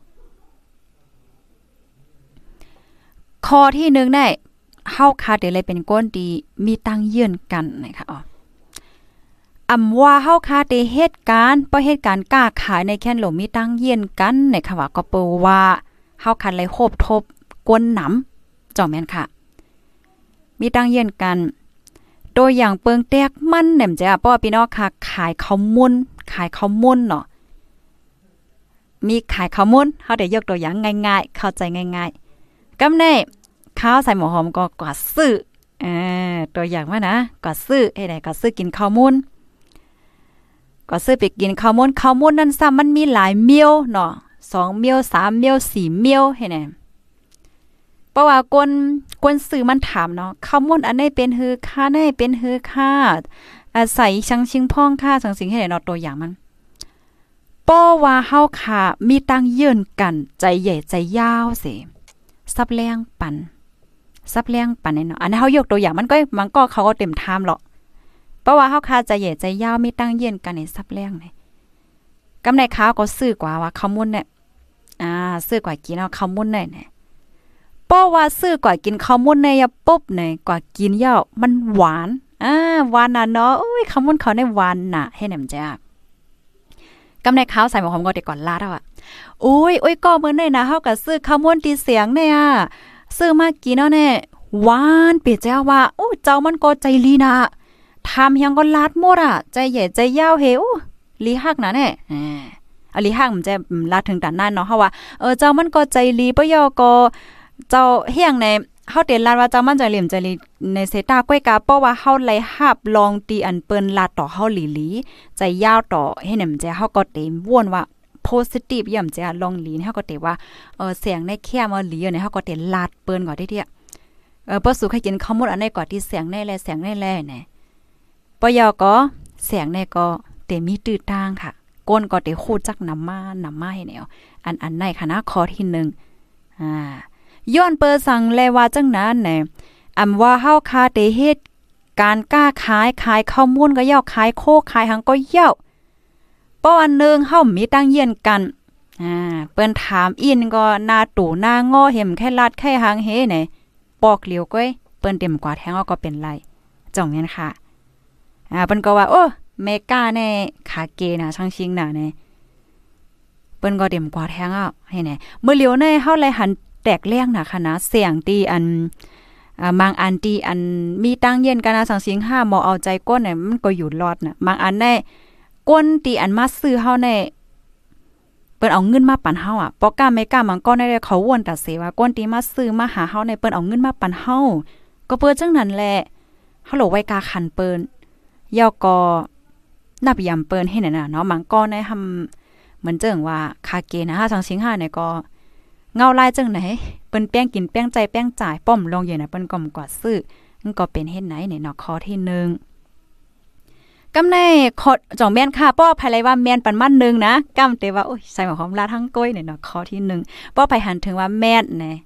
ข้อที่หนึ่งได้เฮาคาเดเลยเป็นก้นดีมีตั้งเยื่นกันนะคะอ๋ออำว่าเฮาคาเดเหตุการณ์บ่เหตุการณ์กล้าขายในแค่นหลมีตั้งเยื่นกันนะคะว่าก็เปว่าเฮาคันเลยโคบทบกวนหนำจ่อแม่นค่ะมีตั้งเยื่นกันโดยอย่างเปิงแตกมันแหนมจ้ะเพราะว่าพี่น้องค่ะขายข้าวมุนขายข้าวมุนเนาะมีขายข้าวมุนเฮาได้ยกตัวอย่างง่ายๆเข้าใจง่ายๆกำเน่ข้าวใส่หมูหอมก็กว่าซื้อเออตัวอย่างว่านะกว่าซื้อให้ได้ก็ซื้อกินข้าวมุนก็ซื้อไปกินข้าวมุนข้าวมุนนั้นซ้ำมันมีหลายเมียวเนาะสองเมียวสามเมียวสี่เมียวให้แน่เพราะว่าคนคนซื้อมันถามเนาะข้าวมุนอันไหนเป็นฮือค่าไหนเป็นฮือค่าอาศัยชังชิงพ่องค่าสังสิงให้ได้เนาะตัวอย่างมันเพราะว่าเฮาค่ะมีตั้งเยื่นกันใจใหญ่ใจยาวสิซับแรงปันซับแรงปันเนาะอันนี้เฮายกตัวอย่างมันก็มันก็เขาก็เต็มไทม์หรอกเพราะว่าเฮาคาใจใหญ่ใจยาวมีตั้งเย็นกันในซับแรงนี่กำในค้าก็ซื้อกว่าว่าข้าวมุนเนี่ยอ่าซื้อกว่ากินเอาข้าวมุนได้เนี่ยเพราะว่าซื้อกว่ากินข้าวมุนเนี่ยปุ๊บเนี่ยกว่ากินยาวมันหวานอ่าหวานน่ะเนาะอุ้ยข้าวมุนเขาได้หวานน่ะให้แหนมจ้ากำในข้าวใส่หมูหอมก็ได้ก่อนลาดแล้วอ่ะอุ้ยอุ้ยก็มื้อนี้นะเฮาก็ซื้อข้าวมุนตีเสียงเนี่ยซื้อมากินเนาะแน่หวานเปียเจ้าว่าโอ้เจ้ามันก็ใจลีนะทำยังก็ลาดหมดอ่ะใจใหญ่ใจยาวเฮโอ้ลีฮักนะแน่อ่าอลีฮักมันจะลาดถึงด้านนั้นเนาะเฮาว่าเออเจ้ามันก็ใจลีบ่ยอก็เจ้าเฮียงในเฮาเต็นลาดว่าเจ้ามันใจเหลี่ยมใจลีในเสตาก้อยกาเพราะว่าเฮาไล่ฮับลองตีอันเปิ้นลาดต่อเฮาหลีๆใจยาวต่อให้นำใจเฮาก็เต็มว่นว่าpositive ย่ำจะลองหลีนเฮาก็เตว่าเออเสียงในแค่มาหลีเนี่ยเฮาก็เตลาดเปิ้นก่อนได้เที่ยเออบ่สู่ใครกินข้าวหมดอันใดก่อนที่เสียงในแลเสียงในแลเนี่ยปยก็เสียงในก็เตมีตื้อทางค่ะก้นก็เตคู่จักนำมานำมาให้แนวอันอันในคณะข้อที่หนึ่งอ่าย้อนเปิดสั่งแลว่าจังนั้นแหน่อำว่าเฮาคาเตเฮ็ดการกล้าขายขายข้าวมูลก็ย่อขายโคขายหังก็ย่อป้ออันนึงเฮามีตั้งเยี่ยนกันอ่าเปิ้นถามอินก็หน้าตู่หน้างอเห็มแค่ลาดแค่หางเฮไหนปอกเหลียวก้อยเปิ้นเต็มกว่าแทงก็เป็นไรจ่องแม่นค่ะอ่าเปิ้นก็ว่าโอ้เมกาแน่ขาเกน่ะช่างชิงน่ะแน่เปิ้นก็เต็มกว่าแทงอ่ะให้แน่เมื่อเหลียวในเฮาเลยหันแตกแรงน่ะค่ะนะเสียงตีอันอ่าบางอันตีอันมีตั้งเย็นกันนะสังสิงห้าหมอเอาใจก้นเนี่ยมันก็อยู่รอดน่ะบางอันได้ก้นตีอันมาซื้อเฮาในเปิ้นเอาเงินมาปันเฮาอ่ะปอกล้าไม่กล้ามันก็ได้เขาวนตัดเสว่าก้นตีมาซื้อมาหาเฮาในเปิ้นเอาเงินมาปันเฮาก็เปิ้นจังนั้นแหละเฮาหลไว้กาคันเปิ้นย่อก็นับยำเปิ้นให้นั่นน่ะเนาะมันก็ได้ทำเหมือนเจิงว่าคาเกนะสังสิงห้าเนี่ยก็เงาลายจังไหนเปิ้นแป้งกินแป้งใจแป้งจ่ายป้อมลงอยู่น่ะเปิ้นก็กว่าซื้อมันก็เป็นเฮ็ดไหนเนี่ยเนาะข้อที่หนึ่งกำในขอจ่องแม่นค่ะป้อภายไลว่าแม่นปันมันนึงนะกำแต่ว่าโอ้ยใส่หมอหอมลาทั้งก้อยเนี่ยเนาะข้อที่หนึ่งป้อไปหันถึงว่าแม่นแน่ป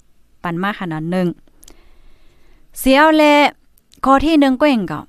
ปันมาขนาดหนึ่งเสียวแลข้อที่หนึ่งก็เองก็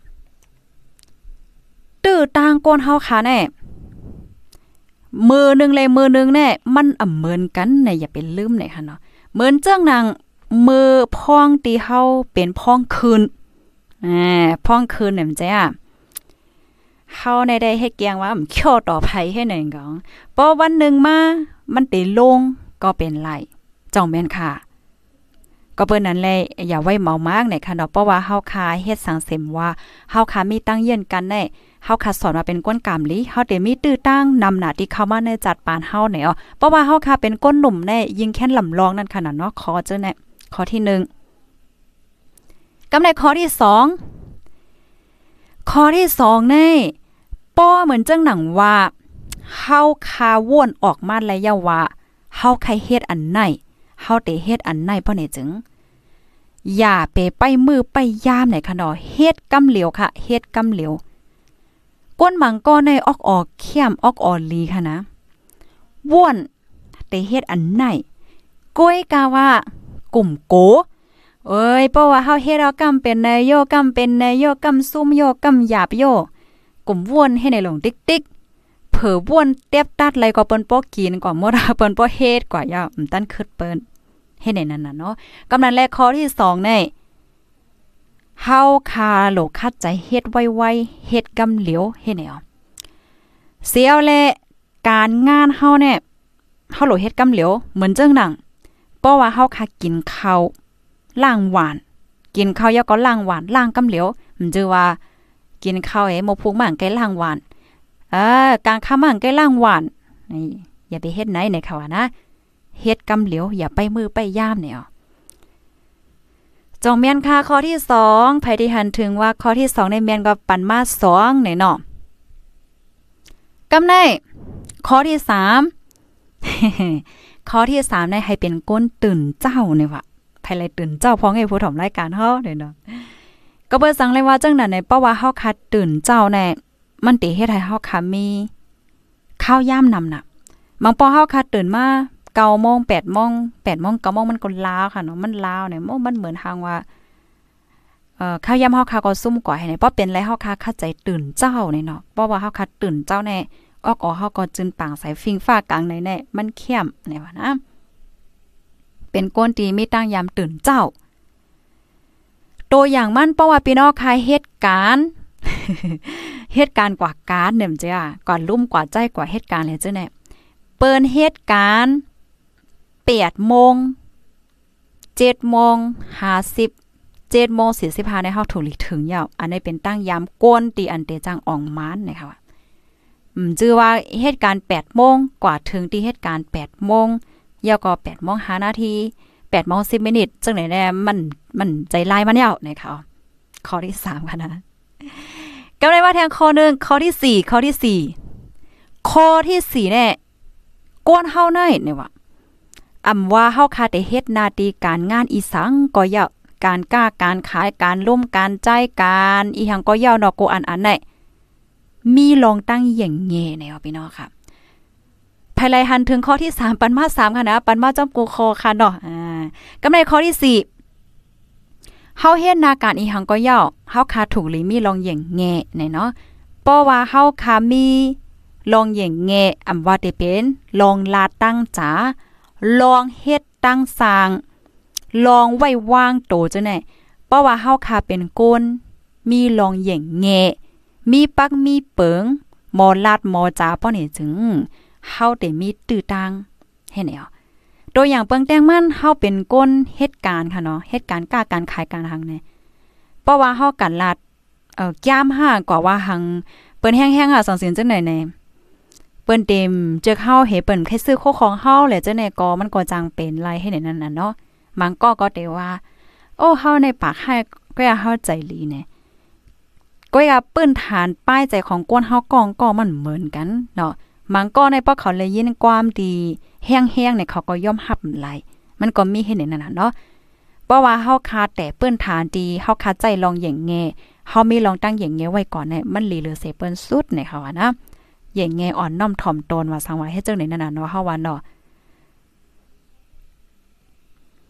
ตื้อต่างก้นเฮาค่ะแน่มือนึงเลยมือนึงแน่มันอ่ำเหมือนกันเนี่ยอย่าเป็นลืมเลยค่ะเนาะเหมือนเจ้านางมือพ้องตีเฮาเป็นพ้องคืนอ่าพ้องคืนเนี่ยมันจะอ่ะเฮาในได้ให้เกียงว่ามันเขี้ยวต่อภัยให้หนึ่งก่อนพอวันหนึ่งมามันตีลงก็เป็นไรจ่องแม่นค่ะก็เปิ้นนั้นเลยอย่าไว้เมามากเนี่ยค่ะเนาะเพราะว่าเฮาคาเฮ็ดสังเสมว่าเฮาคามีตั้งเยี่ยนกันแน่เฮาคาสอนว่าเป็นก้นกามลีเฮาได้มีตื้อตั้งนำหน้าที่เข้ามาในจัดปานเฮาเนี่ยอ๋อเพราะว่าเฮาคาเป็นก้นหนุ่มแน่ยิงแค่นลำลองนั่นค่ะเนาะขอเจ้าแน่ข้อที่หนึ่งกำไรข้อที่สองข้อที่สองนี่ป้อเหมือนจังหนังว่าเฮาคาว่นออกมาแล้วยาว่าเฮาใครเฮ็ดอันไหนเฮาได้เฮ็ดอันไหนเพราะเนี่ยจึงอย่าไปไปมือไปยามไหนค่ะเนาะเฮ็ดกำเหลียวค่ะเฮ็ดกำเหลียวก้นหมังก็ในออกออกเข้มออกออลีค่ะนะว่นได้เฮ็ดอันไหนก้อยกาว่ากลุ่มโกเอ้ยเพราะว่าเฮาเฮ็ดเอากำเป็นนายโยกำเป็นนายโยกำซุ่มโยกำหยาบโยกลุ่มว่นให้ในหลงติ๊กๆเผอว่นเต็บตัดไหลก็เปิ้นป้อกินกว่าหมดเปิ้นป้อเฮ็ดกว่ายาอืมตั้นคิดเปิ้นให้ในนั้นน่ะเนาะกำนั้นแลข้อที่สองนี่เฮาคาโหลคัดใจเฮ็ดไวๆเฮ็ดกำเหลียวเฮ็ดแนวเสียวแลการงานเฮาเนี่ยเฮาโหลเฮ็ดกำเหลียวเหมือนเจิ้งหนังเพราะว่าเฮาคากินข้าวล้างหวานกินข้าวยาก็ล้างหวานล้างกำเหลียวมันจือว่ากินข้าวไอ้หมกพุงมั่งไก่ล้างหวานเออกลางข้ามั่งไก่ล้างหวานนี่อย่าไปเฮ็ดไหนในเขาว่านะเฮ็ดกำเหลียวอย่าไปมือไปย่ามเนี่ยจองแม่นค่ะข้อที่สองไผที่หันถึงว่าข้อที่สองในแม่นก็ปันมาสองเนี่ยเนาะกำไดข้อที่สาม ข้อที่สามได้ให้เป็นก้นตื่นเจ้าเนี่ยว่ะไผเลยตื่นเจ้าพ้องให้ผู้ถมรายการเฮาเด้เนาะก็เบิ่สั่งเลยว่าจังนั้นในเพราะว่าเฮาคัดตื่นเจ้าแน่มันติเฮ็ดให้เฮาค่ะมีข้าวยามนำน่ะบางปอเฮาคัดตื่นมาเก้าโมง แปดโมง แปดโมง เก้าโมงมันก็ลาวค่ะเนาะมันลาวเนี่ยมันเหมือนทางว่าเอ่อข้าวยามเฮาค่ะก็ซุ่มก่อยให้เนี่ยเพราะเป็นไรเฮาค่ะคัดใจตื่นเจ้าเนี่ยเนาะเพราะว่าเฮาคัดตื่นเจ้าแน่ออกออเฮาก็จึนปางใส่ฟิงฟ้ากลางในแน่มันเข้มเนี่ยว่านะเป็นก้นตีมีตั้งยามตื่นเจ้าตัวอย่างมันเพราะว่าพี่น้องคายเหตุการณ์ เหตุการณ์กว่าการเนี่ยมันจะก่อนลุ่มกว่าใจกว่าเหตุการณ์เลยจ้ะเนี่ยเปิ้นเหตุการณ์แปดโมง เจ็ดโมงห้าสิบ เจ็ดโมงสี่สิบห้าในเฮาถูกถึงยาวอันนี้เป็นตั้งยามก้นตีอันเตจังอ่องม้านนะคะว่าอืมชื่อว่าเหตุการณ์แปดโมงกว่าถึงที่เหตุการณ์แปดโมงยาวก็แปดโมงห้านาทีแปดโมงสิบนาทีจังไหนแน่มันมันใจลายมันยาวนะคะข้อที่สามค่ะนะก็ได้ว่าแทงข้อหนึ่งข้อที่สี่ข้อที่สี่ข้อที่สี่เนี่ยก้นเฮาในเนี่ยว่าอำว่าเฮาคาได้เฮ็ดหน้าที่การงานอีสังก็ยาวการก้าการขายการล่มการจ่ายการอีหังก็ยาวเนาะโกอันอันไหนมีลองตั้งอย่างแง่แนวพี่น้องค่ะภายไลหันถึงข้อที่สามปันมาสามค่ะนะปันมาจอมกูคอค่ะเนาะอ่ากำไรข้อที่สี่เฮาเฮ็ดนาการอีหังก็ยาวเฮาคาถูกหรือมีลองอย่างแง่เนาะเพราะว่าเฮาคามีลองอย่างแง่อำว่าได้เป็นลองลาตั้งจ๋าลองเฮ็ดตั้งสร้างลองไว้วางโตจังได๋เพราะว่าเฮาคาเป็นก้นมีลองอย่างแง่มีปักมีเปิงหมอลาดหมอจ๋าป้อนี่จึงเฮาได้มีตื้อตังให้แนวตัวอย่างเปิงแตงมันเฮาเป็นก้นเหตุการณ์ค่ะเนาะเหตุการณ์ก้าการขายการหังเนี่ยเพราะว่าเฮากันลาดเอ่อย่ามห้ากว่าว่าหังเปิ้นแห้งๆอ่ะสังสินจังได๋แน่เปิ้นเต็มเจอเฮาเฮเปิ้นแค่ซื้อโคของเฮาแหละจังได๋ก็มันก็จังเป็นไรให้ในนั้นน่ะเนาะมันก็ก็ได้ว่าโอ้เฮาในปากให้ก็อย่าเฮาใจลีแน่ก็อย่าปื้นฐานป้ายใจของก้นเฮากองก็มันเหมือนกันเนาะมันก็ในเพราะเขาเลยยินความดีแห้งๆเนี่ยเขาก็ย่อมหับไหลมันก็มีเห็นนั่นน่ะเนาะเพราะว่าเฮาคาแต่เปิ้นฐานดีเฮาคาใจลองแย่งแง่เฮามีลองตั้งแย่งแง่ไว้ก่อนเนี่ยมันลีเหลือเสเปิ้นสุดเนี่ยค่ะว่านะแย่งแง่อ่อนน้อมถ่อมตนว่าสังว่าเฮ็ดจังได๋นั่นน่ะเนาะเฮาว่าเนาะ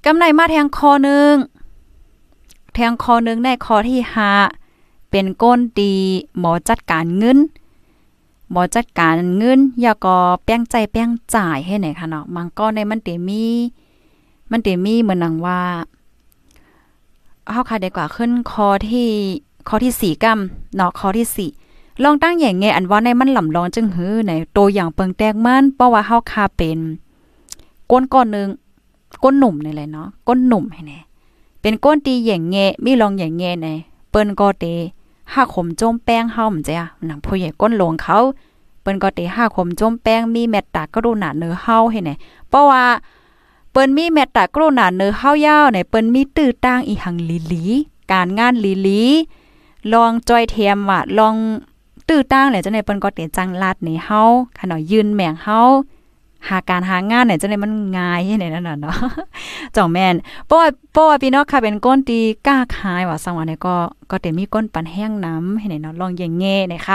กำไรมาแทงคอนึงแทงคอนึงในคอที่ห้าเป็นก้นตีหมอจัดการเงินหมอจัดการเงินอย่าก็แป้งใจแป้งจ่ายให้ไหนค่ะเนาะมันก็ในมันเตมีมันเตมีเหมือนหนังว่าเฮาค่ะดีกว่าขึ้นคอที่คอที่สี่กำเนาะคอที่สี่ลองตั้งอย่างไงอันว่าในมันหล่ำร้อนจึงหื้อในตัวอย่างเปิงแตกมันเพราะว่าเฮาค่ะเป็นก้นก้อนนึงก้นหนุ่มนี่แหละเนาะก้นหนุ่มให้แน่เป็นก้นตีอย่างแงมีลองอย่างแงในเปิ้นก็เตห้าขมโจมแป้งเฮาเหมือนจ้ะหนังผู้ใหญ่ก้นหลวงเขาเปิ้นก็เตห้าขมโจมแป้งมีเมตตากรุณาเนื้อเฮาให้แน่เพราะว่าเปิ้นมีเมตตากรุณาเนื้อเฮายาวในเปิ้นมีตื้อตั้งอีหังลีลีการงานลีลีลองจอยเทียมว่าลองตื้อตั้งแหละจังได๋เปิ้นก็เตจังลาดในเฮาค่ะเนาะยืนแหม่งเฮาหาการหางานเนี่ยจังได๋มันง่ายให้ไหนนั่นน่ะเนาะจ่องแม่นเพราะว่าเพราะว่าพี่น้องค่ะเป็นก้นตีกล้าขายว่าสังว่าเนี่ยก็ก็เตมีก้นปันแห้งน้ำให้ไหนเนาะลองอย่างแง่นะคะ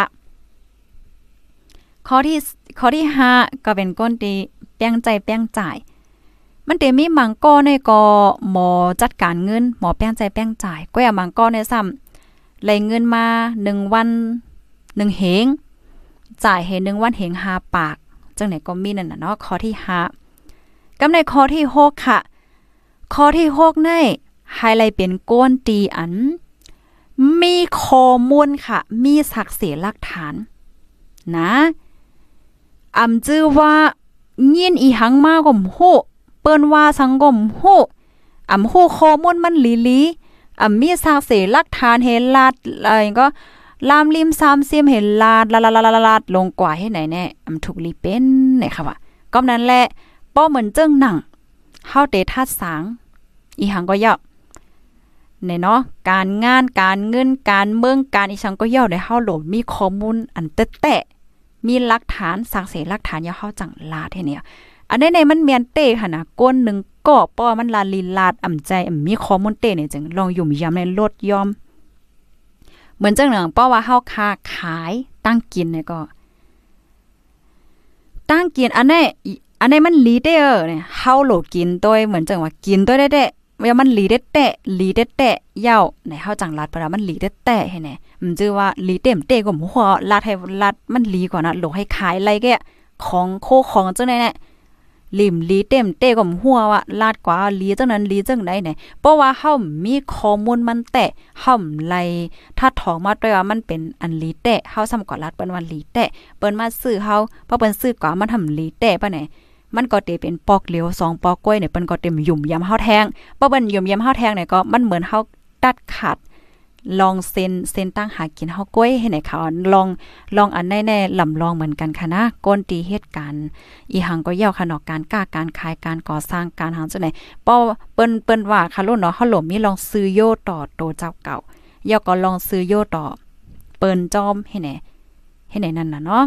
ข้อที่ข้อที่ห้าก็เป็นก้นตีแป้งใจแป้งจ่ายมันเตมีมังก้อในก็หมอจัดการเงินหมอแป้งใจแป้งจ่ายก็อย่ามังก้อในซ้ำไหลเงินมาหนึ่งวันหนึ่งเหงจ่ายให้หนึ่งวันเหงห้าปากจังไหนก็มีนั่นน่ะเนาะข้อที่ห้ากำในข้อที่หกค่ะข้อที่หกในไฮไลท์เป็นก้นตีอันมีข้อมูลค่ะมีศักดิ์ศรีหลักฐานนะอำจื้อว่ายินอีหังมาก็มโหเปิ้นว่าสังก็มโหอำโหข้อมูลมันลีลีอำมีศักดิ์ศรีหลักฐานเห็นลาดอะไรก็ลามริมซ้ำเสียมเห็นลาดลาลาลาดลงกว่าให้ไหนแน่อำถูกลีเป็นไหนค่ะว่าก็นั้นแหละป้อเหมือนเจิ้งหนังเฮาเตทัดสางอีหังก็ย่อในเนาะการงานการเงินการเมืองการอีชังก็ย่อได้เฮาโหลดมีข้อมูลอันแตะมีหลักฐานศักดิ์ศรีหลักฐานอย่าเฮาจังลาดให้เนี่ยอันในในมันเมียนเต้ค่ะนะก้นนึงก็ป้อมันลาลีลาดอ่ำใจอ่ำมีข้อมูลเต้เนี่ยจังลองยุ่มยำในลดยอมเหมือนจังหนังเพราะว่าเฮาค้าขายตั้งกินเนี่ยก็ตั้งกินอันนี้อันนี้มันลีเด้อเนี่ยเฮาโหลกินโดยเหมือนจังว่ากินโดยได้ๆว่ามันลีได้แตะลีได้แตะยาวในเฮาจังลัดเพราะมันลีได้แตะให้แน่มันชื่อว่าลีเต็มเต้ก็หัวลัดให้ลัดมันลีกว่านะโหลให้ขายอะไรแกของโคของจังได๋เนี่ยลิมลีเต็มเต้ก็หัวว่าลาดกว่าลีจังนั้นลีจังได๋เนี่ยเพราะว่าเฮามีข้อมูลมันแตะเฮาไล่ถ้าถองมาด้วยว่ามันเป็นอันลีแตะเฮาซ้ำกว่าลาดเปิ้นว่าลีแตะเปิ้นมาซื้อเฮาเพราะเปิ้นซื้อกว่ามันทำลีแตะปะเนี่ยมันก็เตเป็นปอกเหลียวสองปอกกล้วยเนี่ยเปิ้นก็เต็มยุ่มยำเฮาแทงเพราะเปิ้นยุ่มยำเฮาแทงเนี่ยก็มันเหมือนเฮาตัดขาดลองเซ็นเซ็นตั้งหากินเฮากล้วยให้ไหนเขาลองลองอันแน่ๆลำลองเหมือนกันค่ะนะก้นตีเหตุการณ์อีหังก็เย่าขนอกการกล้าการขายการก่อสร้างการหาจังได๋ป้อเปิ้นเปิ้นว่าค่ะรุ่นเนาะเฮาหลมมีลองซื้อโยต่อโตเจ้าเก่าเย่าก็ลองซื้อโยต่อเปิ้นจอมให้ไหนให้ไหนนั่นน่ะเนาะ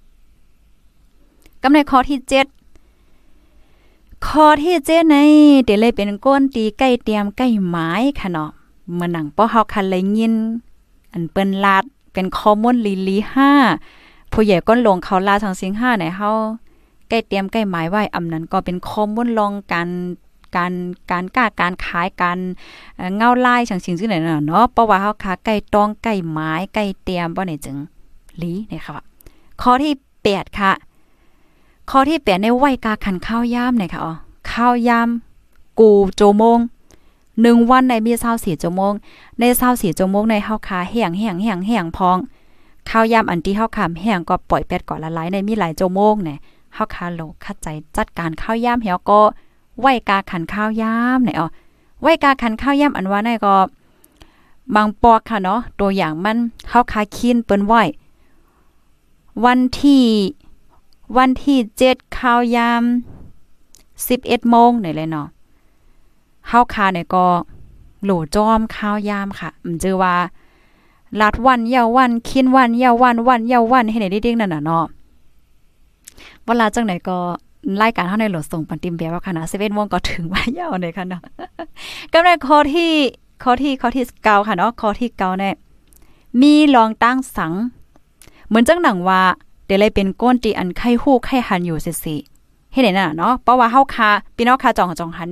กำในข้อที่เจ็ดข้อที่เจ็ดในเดี๋ยวเลยเป็นก้นตีใกล้เตรียมใกล้หมายค่ะเนาะเมื่อหนังป้อเฮาคันเลยยินอันเปิ้นลาดเป็นข้อมูลลีลีห้าผู้ใหญ่ก้นลงเขาลาทางสิงห้าไหนเฮาใกล้เตรียมใกล้หมายไว้อำนั้นก็เป็นข้อมูลลองการการการกล้าการขายการเงาลายจังสิ่งจังได๋น่ะเนาะเพราะว่าเฮาค้าใกล้ตองใกล้หมายใกล้เตรียมบ่ได้จึงลีนี่ค่ะข้อที่แปดค่ะข้อที่แปดในไหว้กาขันข้าวยามนี่ค่ะอ๋อข้าวยามกูโจโมงหนึ่งวันในมียี่สิบสี่ชั่วโมงในยี่สิบสี่ชั่วโมงในเฮาคาแห้งแห้งแห้งแห้งพองข้าวยามอันที่เฮาคามแห้งก็ปล่อยเป็ดก่อนละลายในมีหลายชั่วโมงเนี่ยเฮาคาโลคัดใจจัดการข้าวยามเหี่ยวก็ไหว้กาขันข้าวยามเนี่ยอ๋อไหว้กาขันข้าวยามอันว่าได้ก็บางปอกค่ะเนาะตัวอย่างมันเฮาคาคินเปิ้นไหว้วันที่วันที่เจ็ดข้าวยามสิบเอ็ดโมงนี่เลยเนาะเฮาคาเนี่ยก็โหลจอมข้าวยามค่ะมันชื่อว่าลาดวันเยาวันคินวันเยาวันวันเยาวันให้ไหนเด็กๆนั่นน่ะเนาะเวลาจังไหนก็รายการเฮาในโหลดส่งปันติมแบว่าค่ะนะสิบเอ็ดโมงก็ถึงว่าเยาเลยค่ะเนาะกำลังข้อที่ข้อที่ข้อที่เก้าค่ะเนาะข้อที่เก้าเนี่ยมีรองตั้งสังเหมือนจังหนังว่าเดี๋ยวเลยเป็นก้นตีอันไข้ฮู้ไข้หันอยู่ซื่อๆให้ไหนน่ะเนาะเพราะว่าเฮาคาพี่น้องคาจองจองหันแม่น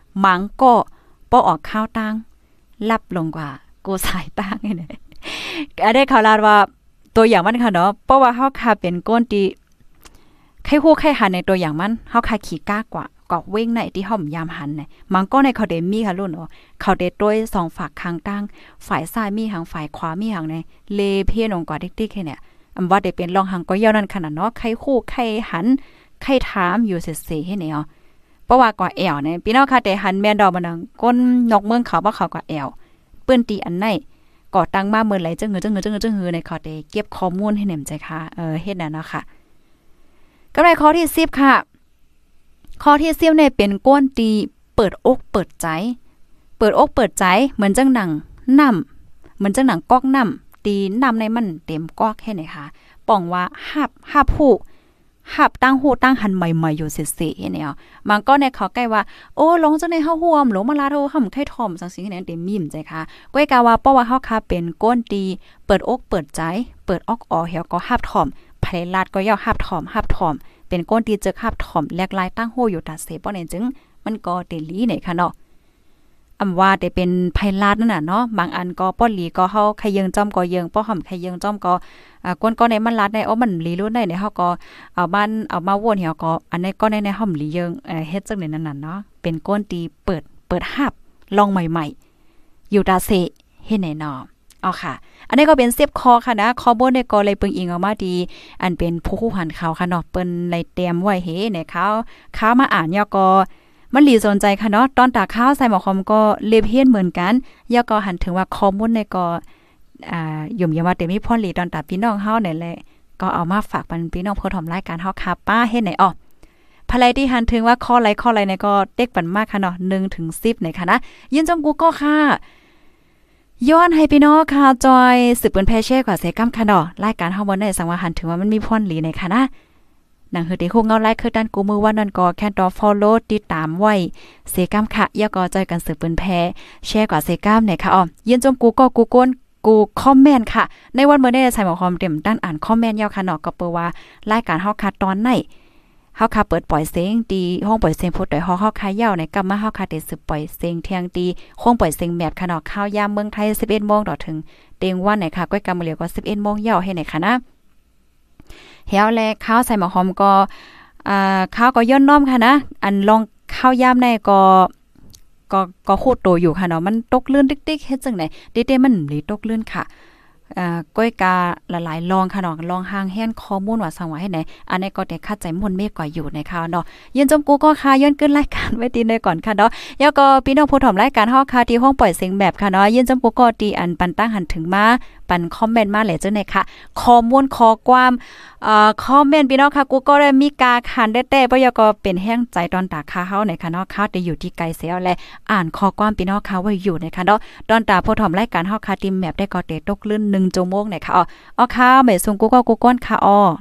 หมังก็ป้อออกข้าวตั้งลับลงกว่าโกสายตั้งเนี่ยอันนี้เขาลาดว่าตัวอย่างมันค่ะเนาะเพราะว่าเฮาค่ะเป็นก้นที่ใครฮู้ใครหันในตัวอย่างมันเฮาค่ะขี้กล้ากว่ากอกเว้งในที่ห่อมยามหันเนี่ยมันก็ในเขาเดมีค่ะรุ่นเนาะเขาเดด้วยสองฝากข้างตั้งฝ่ายซ้ายมีหางฝ่ายขวามีหางในเลเพนองกว่าติ๊กๆแค่เนี่ยอำว่าได้เป็นรองหางก็ยาวนั่นขนาดเนาะใครคู่ใครหันใครถามอยู่เสๆให้เนี่ยเพราะว่าก่อแอวเนี่ยพี่น้องค่ะแต่หันแม่นดอกมันก้นนอกเมืองเขาบ่เขาก็แอวเปิ้นตีอันไหนก่อตั้งมาเมื่อไหร่จังหือจังหือจังหือจังหือในเขาได้เก็บข้อมูลให้แหนมใจค่ะเออเฮ็ดนั่นเนาะค่ะกำไรข้อที่สิบค่ะข้อที่สิบเนี่ยเป็นก้นตีเปิดอกเปิดใจเปิดอกเปิดใจเหมือนจังหนังน้ำเหมือนจังหนังก๊อกน้ำตีน้ำในมันเต็มก๊อกแค่ไหนคะป้องว่าหับหับผู้หับตั้งหูตั้งหันใหม่ๆอยู่เสๆเนี่ยมันก็ในเขาใกล้ว่าโอ้ลงจังในเฮาห่วมหลงมาลาโทห่ำไข่ถ่อมจังซี่เนี่ยเต็มมิ่มใจค่ะก้อยกาว่าเพราะว่าเฮาค่ะเป็นก้นตีเปิดอกเปิดใจเปิดออกออเหี่ยวก็หับถ่อมไผลาดก็ย่อหับถ่อมหับถ่อมเป็นก้นตีเจอหับถ่อมแลกลายตั้งโหอยู่ตัดเสป้อเนี่ยจึงมันก็เตลีเนี่ยค่ะเนาะอำว่าได้เป็นไผลาดนั่นน่ะเนาะบางอันก็ป้อหลีก็เฮาใครยังจ้อมก็ยังป้อห่ำใครยังจ้อมก็อ่าก้นก็ในมันลาดได้อ๋อมันหลีรู้ได้เนี่ยเฮาก็เอาบ้านเอามาวนเหี่ยวก็อันนี้ก็ในในห่ำหลียังเอ่อเฮ็ดจังได๋นั่นน่ะเนาะเป็นก้นตีเปิดเปิดหับลองใหม่ๆอยู่ตาเสเฮ็ดแน่นอเอาค่ะอันนี้ก็เป็นเสียบคอค่ะนะคอบนในก็เลยเปิงอิงออกมาดีอันเป็นผู้คู่หันข่าวค่ะเนาะเปิ้นเลยเตรียมไว้เฮในข่าวข่าวมาอ่านยอก็มันหลีสนใจค่ะเนาะตอนตาข้าวใส่หมอคอมก็เลบเฮียนเหมือนกันยอก็หันถึงว่าข้อมูลในก็อ่าย่มยาว่าเต็มมีพ่อหลีตอนตาพี่น้องเฮาเนี่ยแหละก็เอามาฝากปันพี่น้องผู้ทำรายการเฮาค่ะป้าเฮ็ดไหนอ้อภายที่หันถึงว่าข้อไหลข้อไหลเนี่ยก็เด็กปันมากค่ะเนาะหนึ่งถึงสิบเนี่ยค่ะนะยินจมกูก็ค่ะย้อนให้พี่น้องค่ะจอยสืบเปิ้นแพเช่กว่าเสกำค่ะเนาะรายการเฮาบ่ได้สังว่าหันถึงว่ามันมีพ่อหลีในค่ะนะหนังหือที่คู่เงาไลค์คือด้านกูมือว่านั่นก็แค่ดอ follow ติดตามไว้เสกำค่ะยาก็จอยกันสืบเปิ้นแพแชร์กว่าเสกำเนี่ยค่ะอ้อยินจมกูก็กูก้นกูคอมเมนต์ค่ะในวันเมื่อได้ใส่หมอคอมเต็มด้านอ่านคอมเมนต์ยาวค่ะเนาะก็เปิดว่ารายการเฮาค่ะตอนไหนเฮาค่ะเปิดปล่อยเสียงดีห้องปล่อยเสียงพุทธด้วยเฮาเฮาค่ะยาวในกลับมาเฮาค่ะได้สืบปล่อยเสียงเที่ยงดีห้องปล่อยเสียงแมปค่ะเนาะข่าวยามเมืองไทย สิบเอ็ดโมงต่อถึงเต็งวันไหนค่ะก้อยกำมื้อเหลียวก็ สิบเอ็ดโมงยาวให้ไหนค่ะนะเฮาแลข้าวใส่หมอคอมก็อ่าข้าวก็ย้อนน้อมค่ะนะอันลองข้าวยามในก็ก็ก็โคตรโตอยู่ค่ะเนาะมันตกลื่นติ๊กๆเฮ็ดจังได๋เด้ๆมันหลีตกลื่นค่ะอ่าก้อยกาหลายๆลองค่ะเนาะลองห่างแห่นข้อมูลว่าสังว่าให้ไหนอันนี้ก็ได้คัดใจมนเมฆกว่าอยู่ในค่ะเนาะยินจมกูก็ค่ะย้อนขึ้นรายการไว้ตีในก่อนค่ะเนาะแล้วก็พี่น้องผู้ถมรายการเฮาค่ะที่ห้องปล่อยเสียงแบบค่ะเนาะยินจมกูก็ตีอันปันตั้งหันถึงมาปันคอมเมนต์มาแหละจังได๋ค่ะข้อมูลข้อความเอ่อคอมเมนต์พี่น้องค่ะกูก็ได้มีกาคันได้แต่บ่ยก็เป็นแห้งใจตอนตาค่าเฮาในค่ะเนาะค่ะได้อยู่ที่ไกลเสียและอ่านข้อความพี่น้องค่ะไว้อยู่ในค่ะเนาะตอนตาผู้ถมรายการเฮาค่ะทีมแมปได้ก็เตตกลื่นหนึ่งชั่วโมงในค่ะอ๋ออ๋อค่ะแม่ซุงกูก็กูก้นค่ะอ๋อ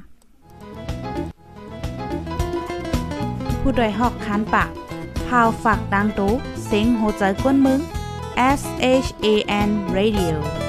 ผู้โดยหอกคันปากพาวฝากดังตู้เสียงโหใจกวนมึง S H A N Radio